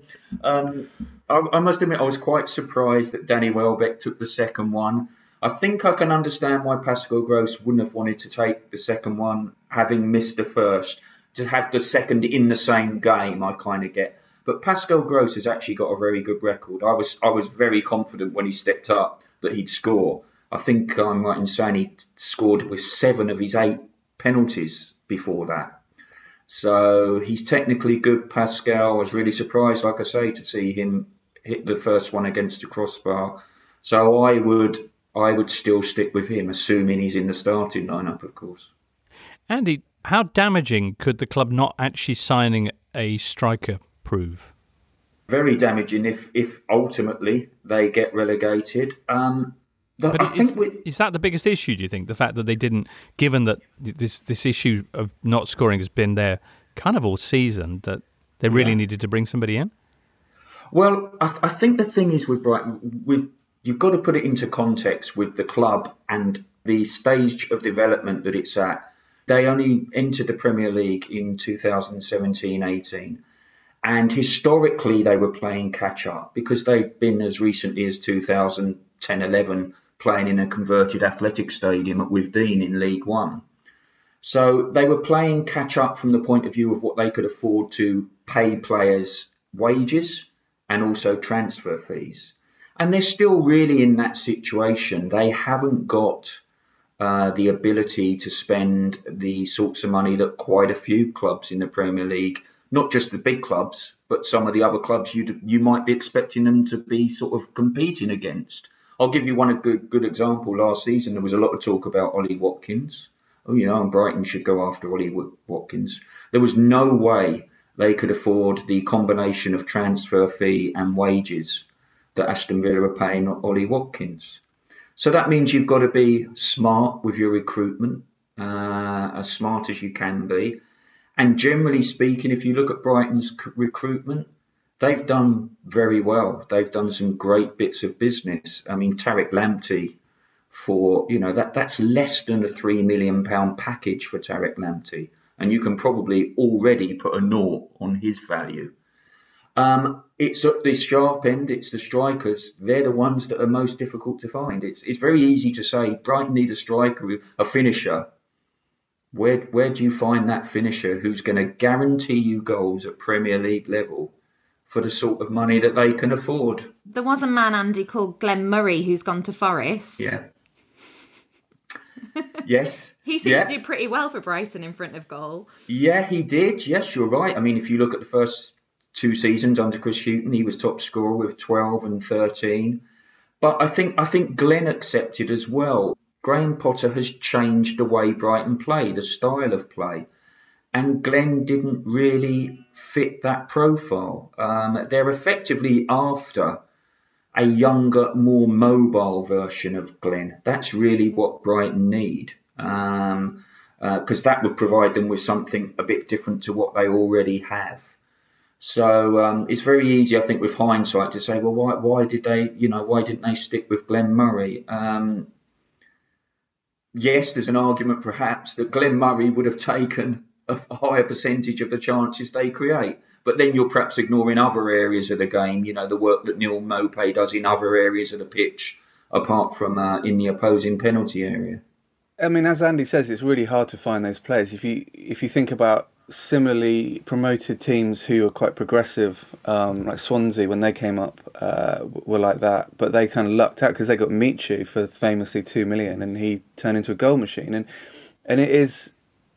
I must admit I was quite surprised that Danny Welbeck took the second one. I think I can understand why Pascal Gross wouldn't have wanted to take the second one, having missed the first. To have the second in the same game, I kind of get. But Pascal Gross has actually got a very good record. I was very confident when he stepped up that he'd score. I think I'm right in saying he scored with 7 of his 8 penalties before that. So he's technically good, Pascal. I was really surprised, like I say, to see him hit the first one against the crossbar. So I would still stick with him, assuming he's in the starting lineup, of course. Andy, how damaging could the club not actually signing a striker prove? Very damaging if ultimately they get relegated. Is that the biggest issue, do you think? The fact that they didn't, given that this issue of not scoring has been there kind of all season, that they really needed to bring somebody in? Well, I think the thing is with Brighton, you've got to put it into context with the club and the stage of development that it's at. They only entered the Premier League in 2017-18. And historically, they were playing catch-up because they've been as recently as 2010-11 playing in a converted athletic stadium at Withdean in League One. So they were playing catch-up from the point of view of what they could afford to pay players wages and also transfer fees. And they're still really in that situation. They haven't got the ability to spend the sorts of money that quite a few clubs in the Premier League, not just the big clubs, but some of the other clubs you might be expecting them to be sort of competing against. I'll give you one good example. Last season, there was a lot of talk about Ollie Watkins. And Brighton should go after Ollie Watkins. There was no way they could afford the combination of transfer fee and wages that Aston Villa are paying Ollie Watkins. So that means you've got to be smart with your recruitment, as smart as you can be. And generally speaking, if you look at Brighton's recruitment, they've done very well. They've done some great bits of business. I mean, Tariq Lamptey, that's less than a £3 million package for Tariq Lamptey. And you can probably already put a naught on his value. It's at the sharp end, it's the strikers. They're the ones that are most difficult to find. It's very easy to say, Brighton need a striker, a finisher. Where do you find that finisher who's going to guarantee you goals at Premier League level for the sort of money that they can afford? There was a man, Andy, called Glenn Murray who's gone to Forest. Yeah. Yes. He seems to do pretty well for Brighton in front of goal. Yeah, he did. Yes, you're right. I mean, if you look at the first 2 seasons under Chris Hughton, he was top scorer with 12 and 13. But I think Glenn accepted as well. Graham Potter has changed the way Brighton play, the style of play. And Glenn didn't really fit that profile. They're effectively after a younger, more mobile version of Glenn. That's really what Brighton need. Because that would provide them with something a bit different to what they already have. So it's very easy, I think, with hindsight to say, well, why didn't they stick with Glenn Murray? yes, there's an argument perhaps that Glenn Murray would have taken a higher percentage of the chances they create. But then you're perhaps ignoring other areas of the game, the work that Neal Maupay does in other areas of the pitch, apart from in the opposing penalty area. I mean, as Andy says, it's really hard to find those players. If you think about similarly promoted teams who are quite progressive, like Swansea when they came up, were like that, but they kind of lucked out because they got Michu for famously $2 million, and he turned into a goal machine. And it is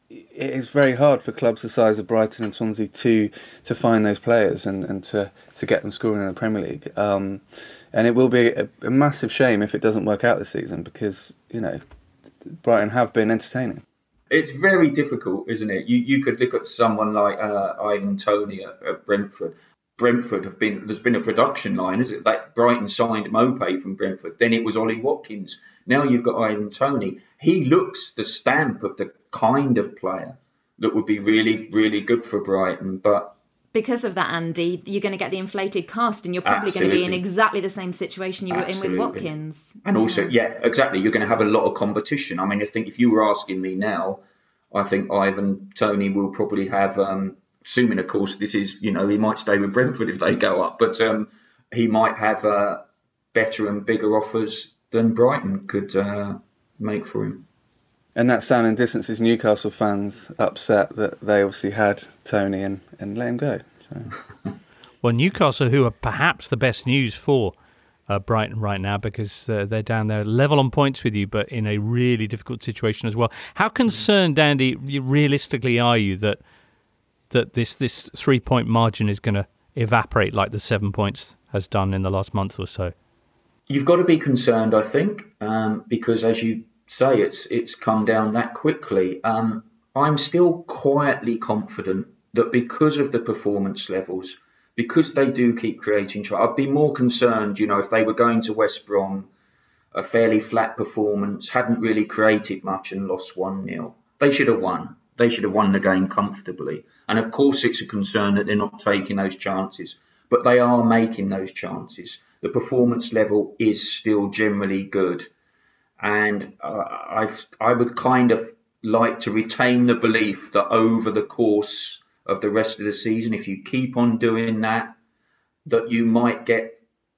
very hard for clubs the size of Brighton and Swansea to find those players and to get them scoring in the Premier League. And it will be a massive shame if it doesn't work out this season because Brighton have been entertaining. It's very difficult, isn't it? You could look at someone like Ivan Toney at Brentford. There's been a production line, isn't it? Like Brighton signed Maupay from Brentford. Then it was Ollie Watkins. Now you've got Ivan Toney. He looks the stamp of the kind of player that would be really, really good for Brighton. But because of that, Andy, you're going to get the inflated cost, and you're probably going to be in exactly the same situation you were in with Watkins. And also, yeah, exactly. You're going to have a lot of competition. I mean, I think if you were asking me now, I think Ivan Toney will probably have, assuming, of course, this is, he might stay with Brentford if they go up, but he might have better and bigger offers than Brighton could make for him. And that sounding distance is Newcastle fans upset that they obviously had Toney and let him go. So. Well, Newcastle, who are perhaps the best news for Brighton right now because they're down there level on points with you, but in a really difficult situation as well. How concerned, Andy, realistically are you that this 3-point margin is going to evaporate like the 7 points has done in the last month or so? You've got to be concerned, I think, because as you say, it's come down that quickly. I'm still quietly confident that because of the performance levels, because they do keep creating, I'd be more concerned, if they were going to West Brom, a fairly flat performance, hadn't really created much and lost 1-0. They should have won. They should have won the game comfortably. And of course, it's a concern that they're not taking those chances, but they are making those chances. The performance level is still generally good. And I would kind of like to retain the belief that over the course of the rest of the season, if you keep on doing that, that you might get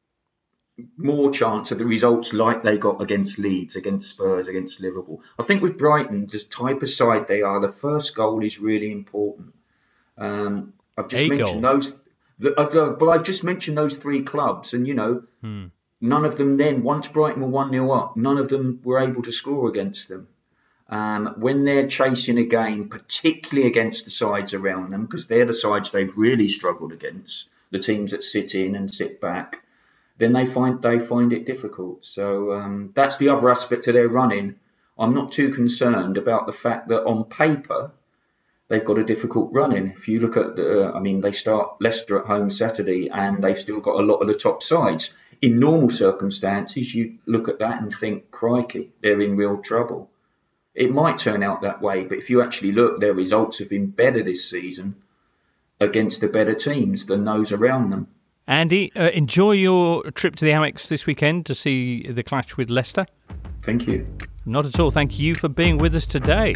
more chance of the results like they got against Leeds, against Spurs, against Liverpool. I think with Brighton, the type of side they are, the first goal is really important. I've just mentioned those. I've just mentioned those three clubs, and none of them then, once Brighton were 1-0 up, none of them were able to score against them. When they're chasing a game, particularly against the sides around them, because they're the sides they've really struggled against, the teams that sit in and sit back, then they find it difficult. So that's the other aspect of their running. I'm not too concerned about the fact that on paper they've got a difficult run-in. If you look at they start Leicester at home Saturday, and they've still got a lot of the top sides. In normal circumstances, you look at that and think, crikey, they're in real trouble. It might turn out that way, but if you actually look, their results have been better this season against the better teams than those around them. Andy, enjoy your trip to the Amex this weekend to see the clash with Leicester. Thank you. Not at all. Thank you for being with us today.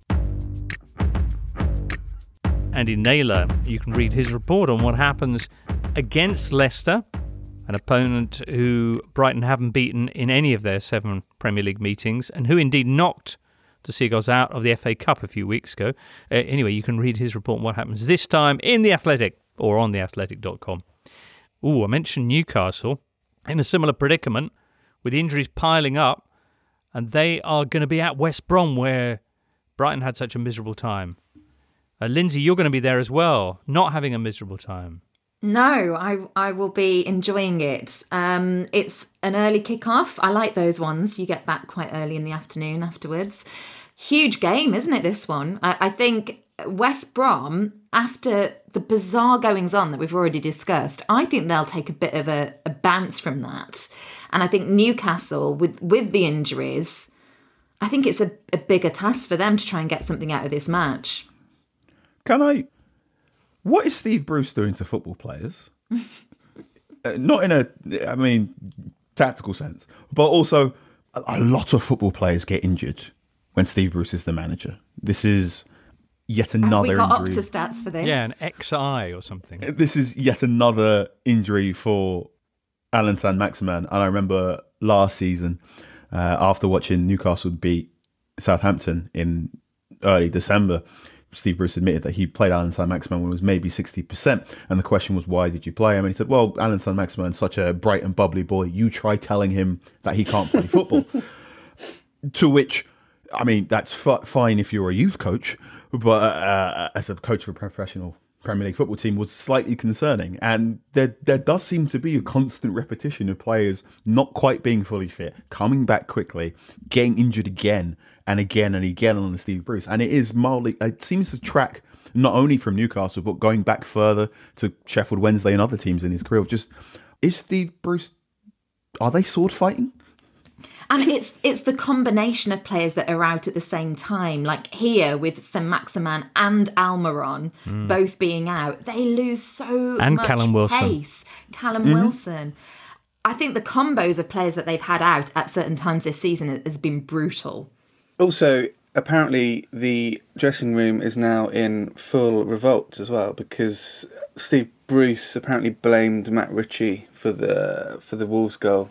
Andy Naylor, you can read his report on what happens against Leicester, an opponent who Brighton haven't beaten in any of their 7 Premier League meetings, and who indeed knocked the Seagulls out of the FA Cup a few weeks ago. Anyway, you can read his report on what happens this time in The Athletic or on theathletic.com. I mentioned Newcastle in a similar predicament with injuries piling up, and they are going to be at West Brom where Brighton had such a miserable time. Lindsay, you're going to be there as well, not having a miserable time. No, I will be enjoying it. It's an early kick-off. I like those ones. You get back quite early in the afternoon afterwards. Huge game, isn't it, this one? I think West Brom, after the bizarre goings-on that we've already discussed, I think they'll take a bit of a bounce from that. And I think Newcastle, with the injuries, I think it's a bigger task for them to try and get something out of this match. What is Steve Bruce doing to football players? Not in a, tactical sense, but also a lot of football players get injured when Steve Bruce is the manager. This is yet another injury. Have we got injury. Opta stats for this? Yeah, an XI or something. This is yet another injury for Alan Saint-Maximin. And I remember last season, after watching Newcastle beat Southampton in early December, Steve Bruce admitted that he played Alan Saint-Maximin when it was maybe 60%. And the question was, why did you play him? And he said, well, Alan Saint-Maximin is such a bright and bubbly boy. You try telling him that he can't play football. To which, I mean, that's fine if you're a youth coach, but as a coach of a professional Premier League football team was slightly concerning. And there does seem to be a constant repetition of players not quite being fully fit, coming back quickly, getting injured again and again and again on the Steve Bruce. And it seems to track not only from Newcastle, but going back further to Sheffield Wednesday and other teams in his career. Is Steve Bruce, are they sword fighting? And it's the combination of players that are out at the same time. Like here with Saint-Maximin and Almiron both being out, they lose so and much Callum Wilson. pace. Callum Wilson. I think the combos of players that they've had out at certain times this season has been brutal. Also, apparently the dressing room is now in full revolt as well, because Steve Bruce apparently blamed Matt Ritchie for the Wolves goal,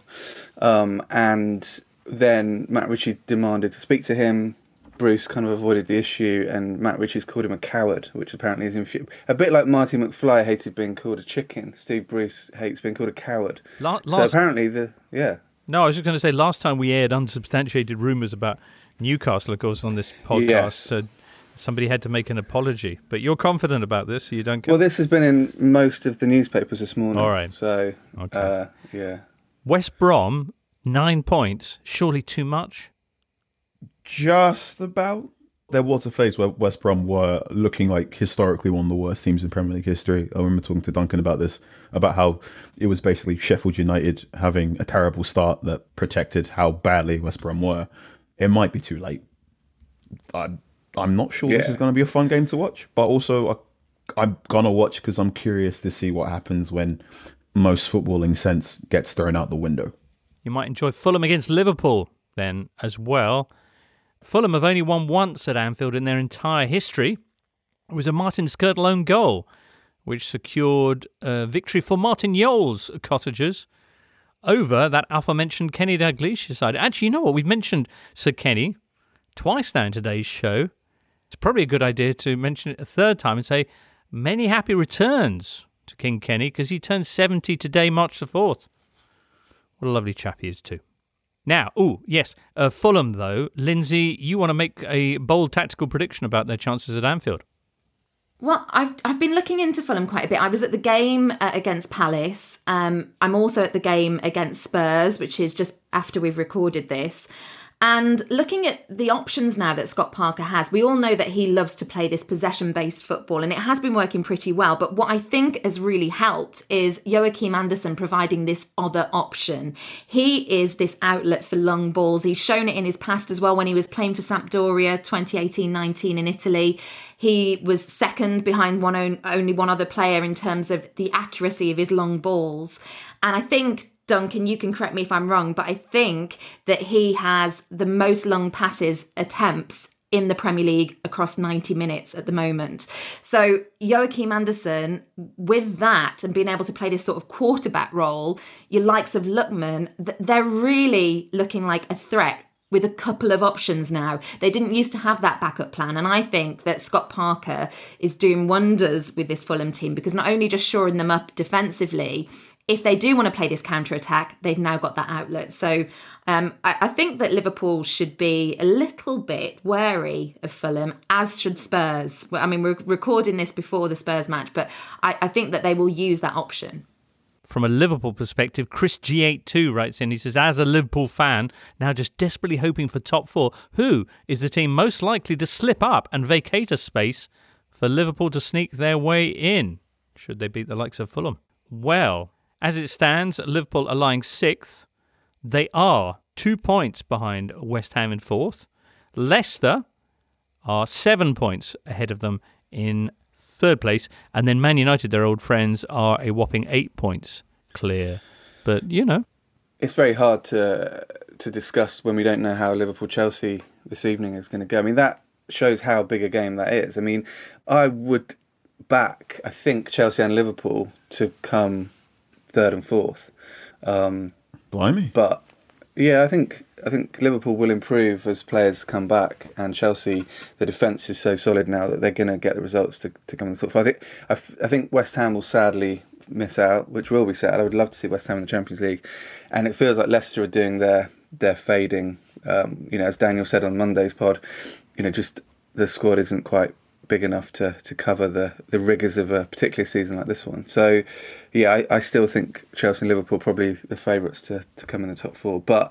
and then Matt Ritchie demanded to speak to him. Bruce kind of avoided the issue, and Matt Ritchie's called him a coward, which apparently is a bit like Marty McFly hated being called a chicken. Steve Bruce hates being called a coward. So apparently No, I was just going to say, last time we aired unsubstantiated rumours about Newcastle, of course, on this podcast, somebody had to make an apology. But you're confident about this, so you don't care? Well, this has been in most of the newspapers this morning. All right. So, okay. Yeah. West Brom, 9 points. Surely too much? Just about. There was a phase where West Brom were looking like historically one of the worst teams in Premier League history. I remember talking to Duncan about this, about how it was basically Sheffield United having a terrible start that protected how badly West Brom were. It might be too late. I'm not sure this is going to be a fun game to watch, but also I'm going to watch because I'm curious to see what happens when most footballing sense gets thrown out the window. You might enjoy Fulham against Liverpool then as well. Fulham have only won once at Anfield in their entire history. It was a Martin Skrtel own goal, which secured a victory for Martin Jol's Cottagers over that aforementioned Kenny Dalglish side. Actually, you know what? We've mentioned Sir Kenny twice now in today's show. It's probably a good idea to mention it a third time and say many happy returns to King Kenny, because he turns 70 today, March the 4th. What a lovely chap he is too. Now, Fulham though. Lindsay, you want to make a bold tactical prediction about their chances at Anfield? Well, I've been looking into Fulham quite a bit. I was at the game against Palace. I'm also at the game against Spurs, which is just after we've recorded this. And looking at the options now that Scott Parker has, we all know that he loves to play this possession-based football, and it has been working pretty well. But what I think has really helped is Joachim Andersen providing this other option. He is this outlet for long balls. He's shown it in his past as well when he was playing for Sampdoria 2018-19 in Italy. He was second behind only one other player in terms of the accuracy of his long balls. And I think, Duncan, you can correct me if I'm wrong, but I think that he has the most long passes attempts in the Premier League across 90 minutes at the moment. So Joachim Andersen, with that and being able to play this sort of quarterback role, your likes of Lookman, they're really looking like a threat with a couple of options now. They didn't used to have that backup plan. And I think that Scott Parker is doing wonders with this Fulham team, because not only just shoring them up defensively, if they do want to play this counter-attack, they've now got that outlet. So I think that Liverpool should be a little bit wary of Fulham, as should Spurs. I mean, we're recording this before the Spurs match, but I think that they will use that option. From a Liverpool perspective, Chris G82 writes in, he says, as a Liverpool fan, now just desperately hoping for top four, who is the team most likely to slip up and vacate a space for Liverpool to sneak their way in, should they beat the likes of Fulham? Well, as it stands, Liverpool are lying 6th. They are 2 points behind West Ham in 4th. Leicester are 7 points ahead of them in 3rd place. And then Man United, their old friends, are a whopping 8 points clear. But, you know. It's very hard to discuss when we don't know how Liverpool-Chelsea this evening is going to go. I mean, that shows how big a game that is. I mean, I would back, I think, Chelsea and Liverpool to come third and fourth. Blimey. But yeah, I think Liverpool will improve as players come back, and Chelsea, the defence is so solid now that they're going to get the results to come in the top four. I think West Ham will sadly miss out, which will be sad. I would love to see West Ham in the Champions League, and it feels like Leicester are doing their fading. As Daniel said on Monday's pod, just the squad isn't quite big enough to cover the rigours of a particular season like this one. So, yeah, I still think Chelsea and Liverpool are probably the favourites to come in the top four. But,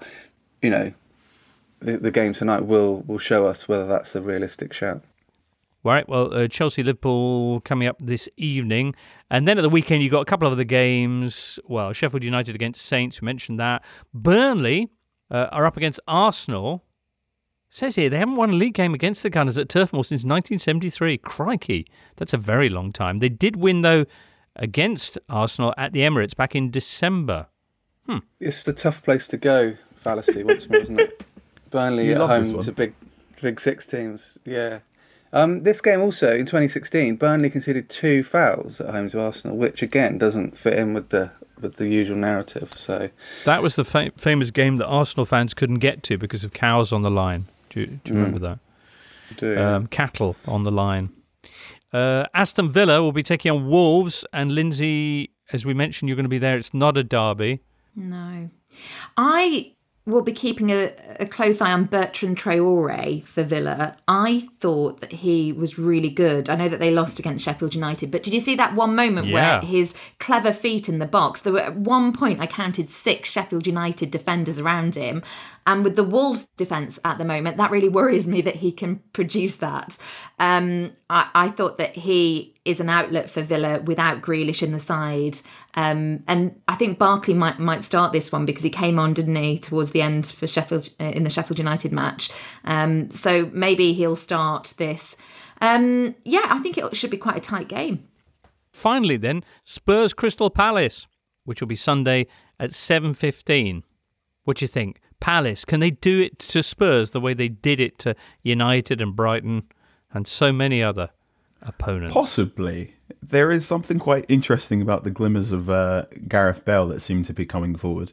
the game tonight will show us whether that's a realistic shout. Right, well, Chelsea-Liverpool coming up this evening. And then at the weekend, you've got a couple of other games. Well, Sheffield United against Saints, we mentioned that. Burnley are up against Arsenal. It says here they haven't won a league game against the Gunners at Turf Moor since 1973. Crikey, that's a very long time. They did win, though, against Arsenal at the Emirates back in December. It's the tough place to go fallacy once more, isn't it? Burnley at home to big six teams. Yeah. This game also, in 2016, Burnley conceded 2 fouls at home to Arsenal, which again doesn't fit in with the usual narrative. So that was the famous game that Arsenal fans couldn't get to because of cows on the line. Do you remember that? I do, yeah. Cattle on the line. Aston Villa will be taking on Wolves, and Lindsay, as we mentioned, you're going to be there. It's not a derby. No. I will be keeping a close eye on Bertrand Traoré for Villa. I thought that he was really good. I know that they lost against Sheffield United, but did you see that one moment where his clever feet in the box, there were at one point I counted 6 Sheffield United defenders around him, and with the Wolves defence at the moment, that really worries me that he can produce that. I thought that he is an outlet for Villa without Grealish in the side. And I think Barkley might start this one because he came on, didn't he, towards the end for Sheffield in the Sheffield United match. So maybe he'll start this. I think it should be quite a tight game. Finally then, Spurs Crystal Palace, which will be Sunday at 7:15. What do you think? Palace, can they do it to Spurs the way they did it to United and Brighton and so many other opponents? Possibly. There is something quite interesting about the glimmers of Gareth Bale that seem to be coming forward.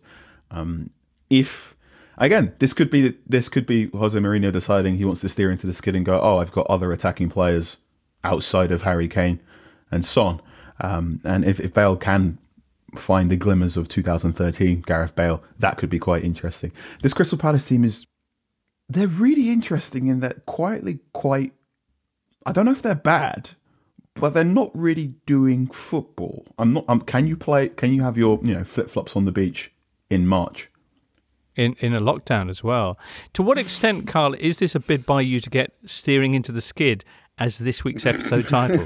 This could be Jose Mourinho deciding he wants to steer into the skid and go, I've got other attacking players outside of Harry Kane and Son. And if Bale can find the glimmers of 2013 Gareth Bale, that could be quite interesting. This Crystal Palace team they're really interesting in that I don't know if they're bad, but they're not really doing football. Can you have your flip-flops on the beach in March? In a lockdown as well. To what extent, Carl, is this a bid by you to get steering into the skid as this week's episode title?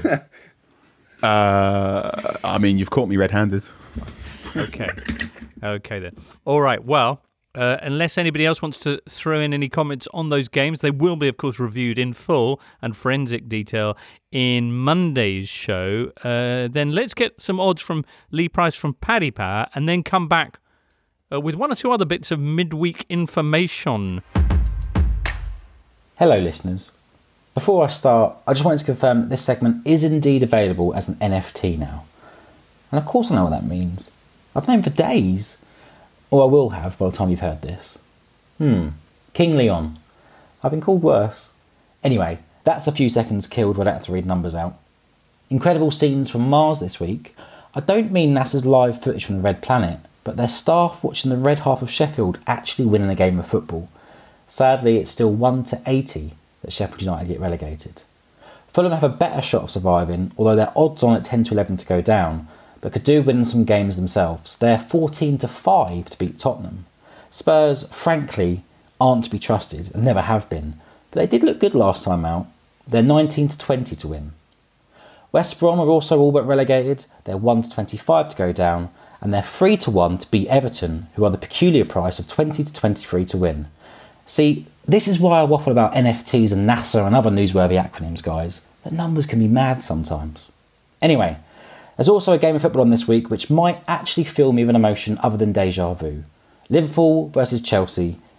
You've caught me red-handed. Okay then. All right, well, unless anybody else wants to throw in any comments on those games, they will be, of course, reviewed in full and forensic detail in Monday's show. Then let's get some odds from Lee Price from Paddy Power and then come back with one or two other bits of midweek information. Hello, listeners. Before I start, I just wanted to confirm that this segment is indeed available as an NFT now. And of course I know what that means. I've known for days. Or I will have by the time you've heard this. King Leon. I've been called worse. Anyway, that's a few seconds killed where I don't have to read numbers out. Incredible scenes from Mars this week. I don't mean NASA's live footage from the Red Planet, but their staff watching the red half of Sheffield actually winning a game of football. Sadly, it's still 1-80 that Sheffield United get relegated. Fulham have a better shot of surviving, although their odds on at 10-11 to go down, but could do win some games themselves. They're 14-5 to beat Tottenham. Spurs, frankly, aren't to be trusted and never have been, but they did look good last time out. They're 19-20 to win. West Brom are also all but relegated. They're 1-25 to go down, and they're 3-1 to beat Everton, who are the peculiar price of 20-23 to win. See, this is why I waffle about NFTs and NASA and other newsworthy acronyms, guys. The numbers can be mad sometimes. Anyway, there's also a game of football on this week which might actually fill me with an emotion other than deja vu. Liverpool versus Chelsea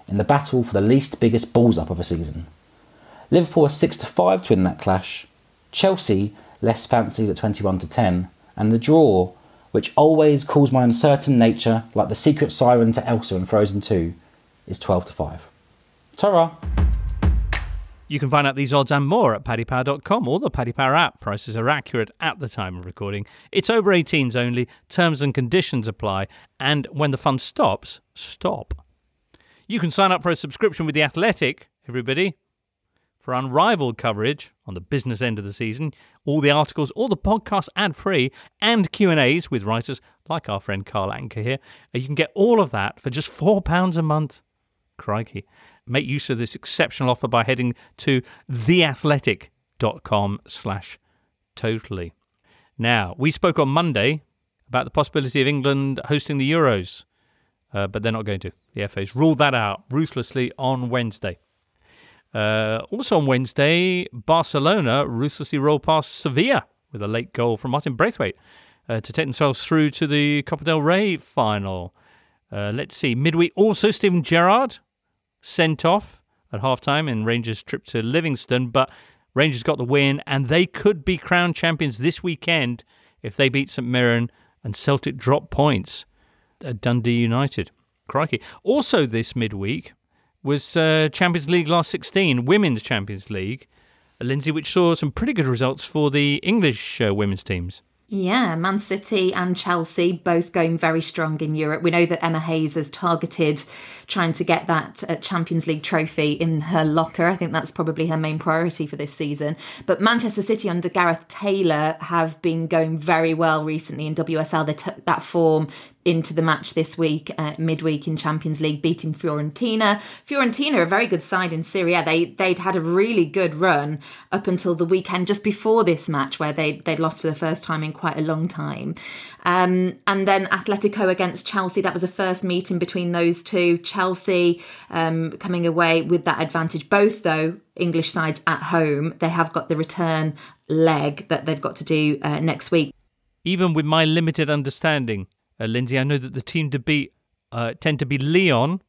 in the battle for the least biggest balls up of a season. Liverpool are 6-5 to win that clash. Chelsea less fancied at 21-10, and the draw, which always calls my uncertain nature like the secret siren to Elsa in Frozen 2, is 12-5. Ta-ra! You can find out these odds and more at paddypower.com or the Paddy Power app. Prices are accurate at the time of recording. It's over 18s only. Terms and conditions apply. And when the fun stops, stop. You can sign up for a subscription with The Athletic, everybody, for unrivaled coverage on the business end of the season. All the articles, all the podcasts ad-free, and Q&As with writers like our friend Carl Anker here. You can get all of that for just £4 a month. Crikey. Make use of this exceptional offer by heading to theathletic.com/totally. Now, we spoke on Monday about the possibility of England hosting the Euros, but they're not going to. The FA's ruled that out ruthlessly on Wednesday. Also on Wednesday, Barcelona ruthlessly rolled past Sevilla with a late goal from Martin Braithwaite to take themselves through to the Copa del Rey final. Let's see. Midweek also, Steven Gerrard sent off at half-time in Rangers' trip to Livingston, but Rangers got the win, and they could be crowned champions this weekend if they beat St Mirren and Celtic drop points at Dundee United. Crikey. Also this midweek was Champions League last 16, Women's Champions League, Lindsay, which saw some pretty good results for the English women's teams. Yeah, Man City and Chelsea both going very strong in Europe. We know that Emma Hayes has targeted trying to get that Champions League trophy in her locker. I think that's probably her main priority for this season. But Manchester City under Gareth Taylor have been going very well recently in WSL. They took that form into the match this week, midweek in Champions League, beating Fiorentina. Fiorentina, a very good side in Serie A. They'd had a really good run up until the weekend just before this match, where they'd lost for the first time in quite a long time. And then Atletico against Chelsea, that was a first meeting between those two. Chelsea coming away with that advantage. Both, though, English sides at home. They have got the return leg that they've got to do next week. Even with my limited understanding, Lindsay, I know that the team to beat tend to be Lyon.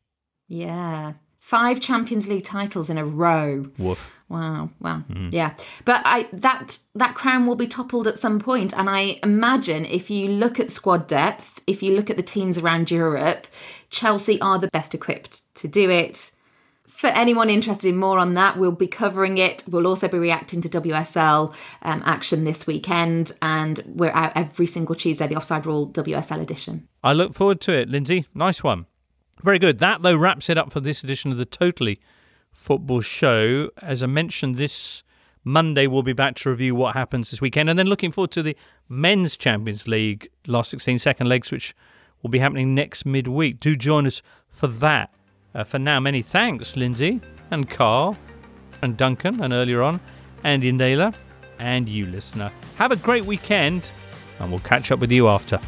Yeah. 5 Champions League titles in a row. Woof. Wow. Yeah. But that crown will be toppled at some point. And I imagine if you look at squad depth, if you look at the teams around Europe, Chelsea are the best equipped to do it. For anyone interested in more on that, we'll be covering it. We'll also be reacting to WSL action this weekend. And we're out every single Tuesday, the Offside Rule WSL edition. I look forward to it, Lindsay. Nice one. Very good. That, though, wraps it up for this edition of the Totally Football Show. As I mentioned, this Monday we'll be back to review what happens this weekend. And then looking forward to the Men's Champions League last 16 second legs, which will be happening next midweek. Do join us for that. For now, many thanks, Lindsay and Carl and Duncan, and earlier on, Andy and Naylor, and you, listener. Have a great weekend, and we'll catch up with you after.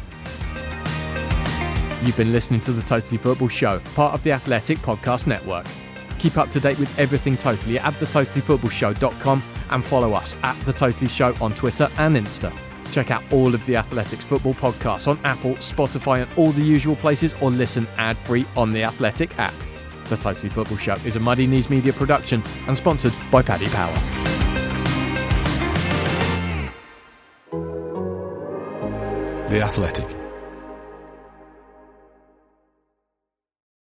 You've been listening to The Totally Football Show, part of the Athletic Podcast Network. Keep up to date with everything Totally at thetotallyfootballshow.com and follow us at The Totally Show on Twitter and Insta. Check out all of the Athletics football podcasts on Apple, Spotify and all the usual places, or listen ad-free on the Athletic app. The Totally Football Show is a Muddy Knees Media production and sponsored by Paddy Power. The Athletic.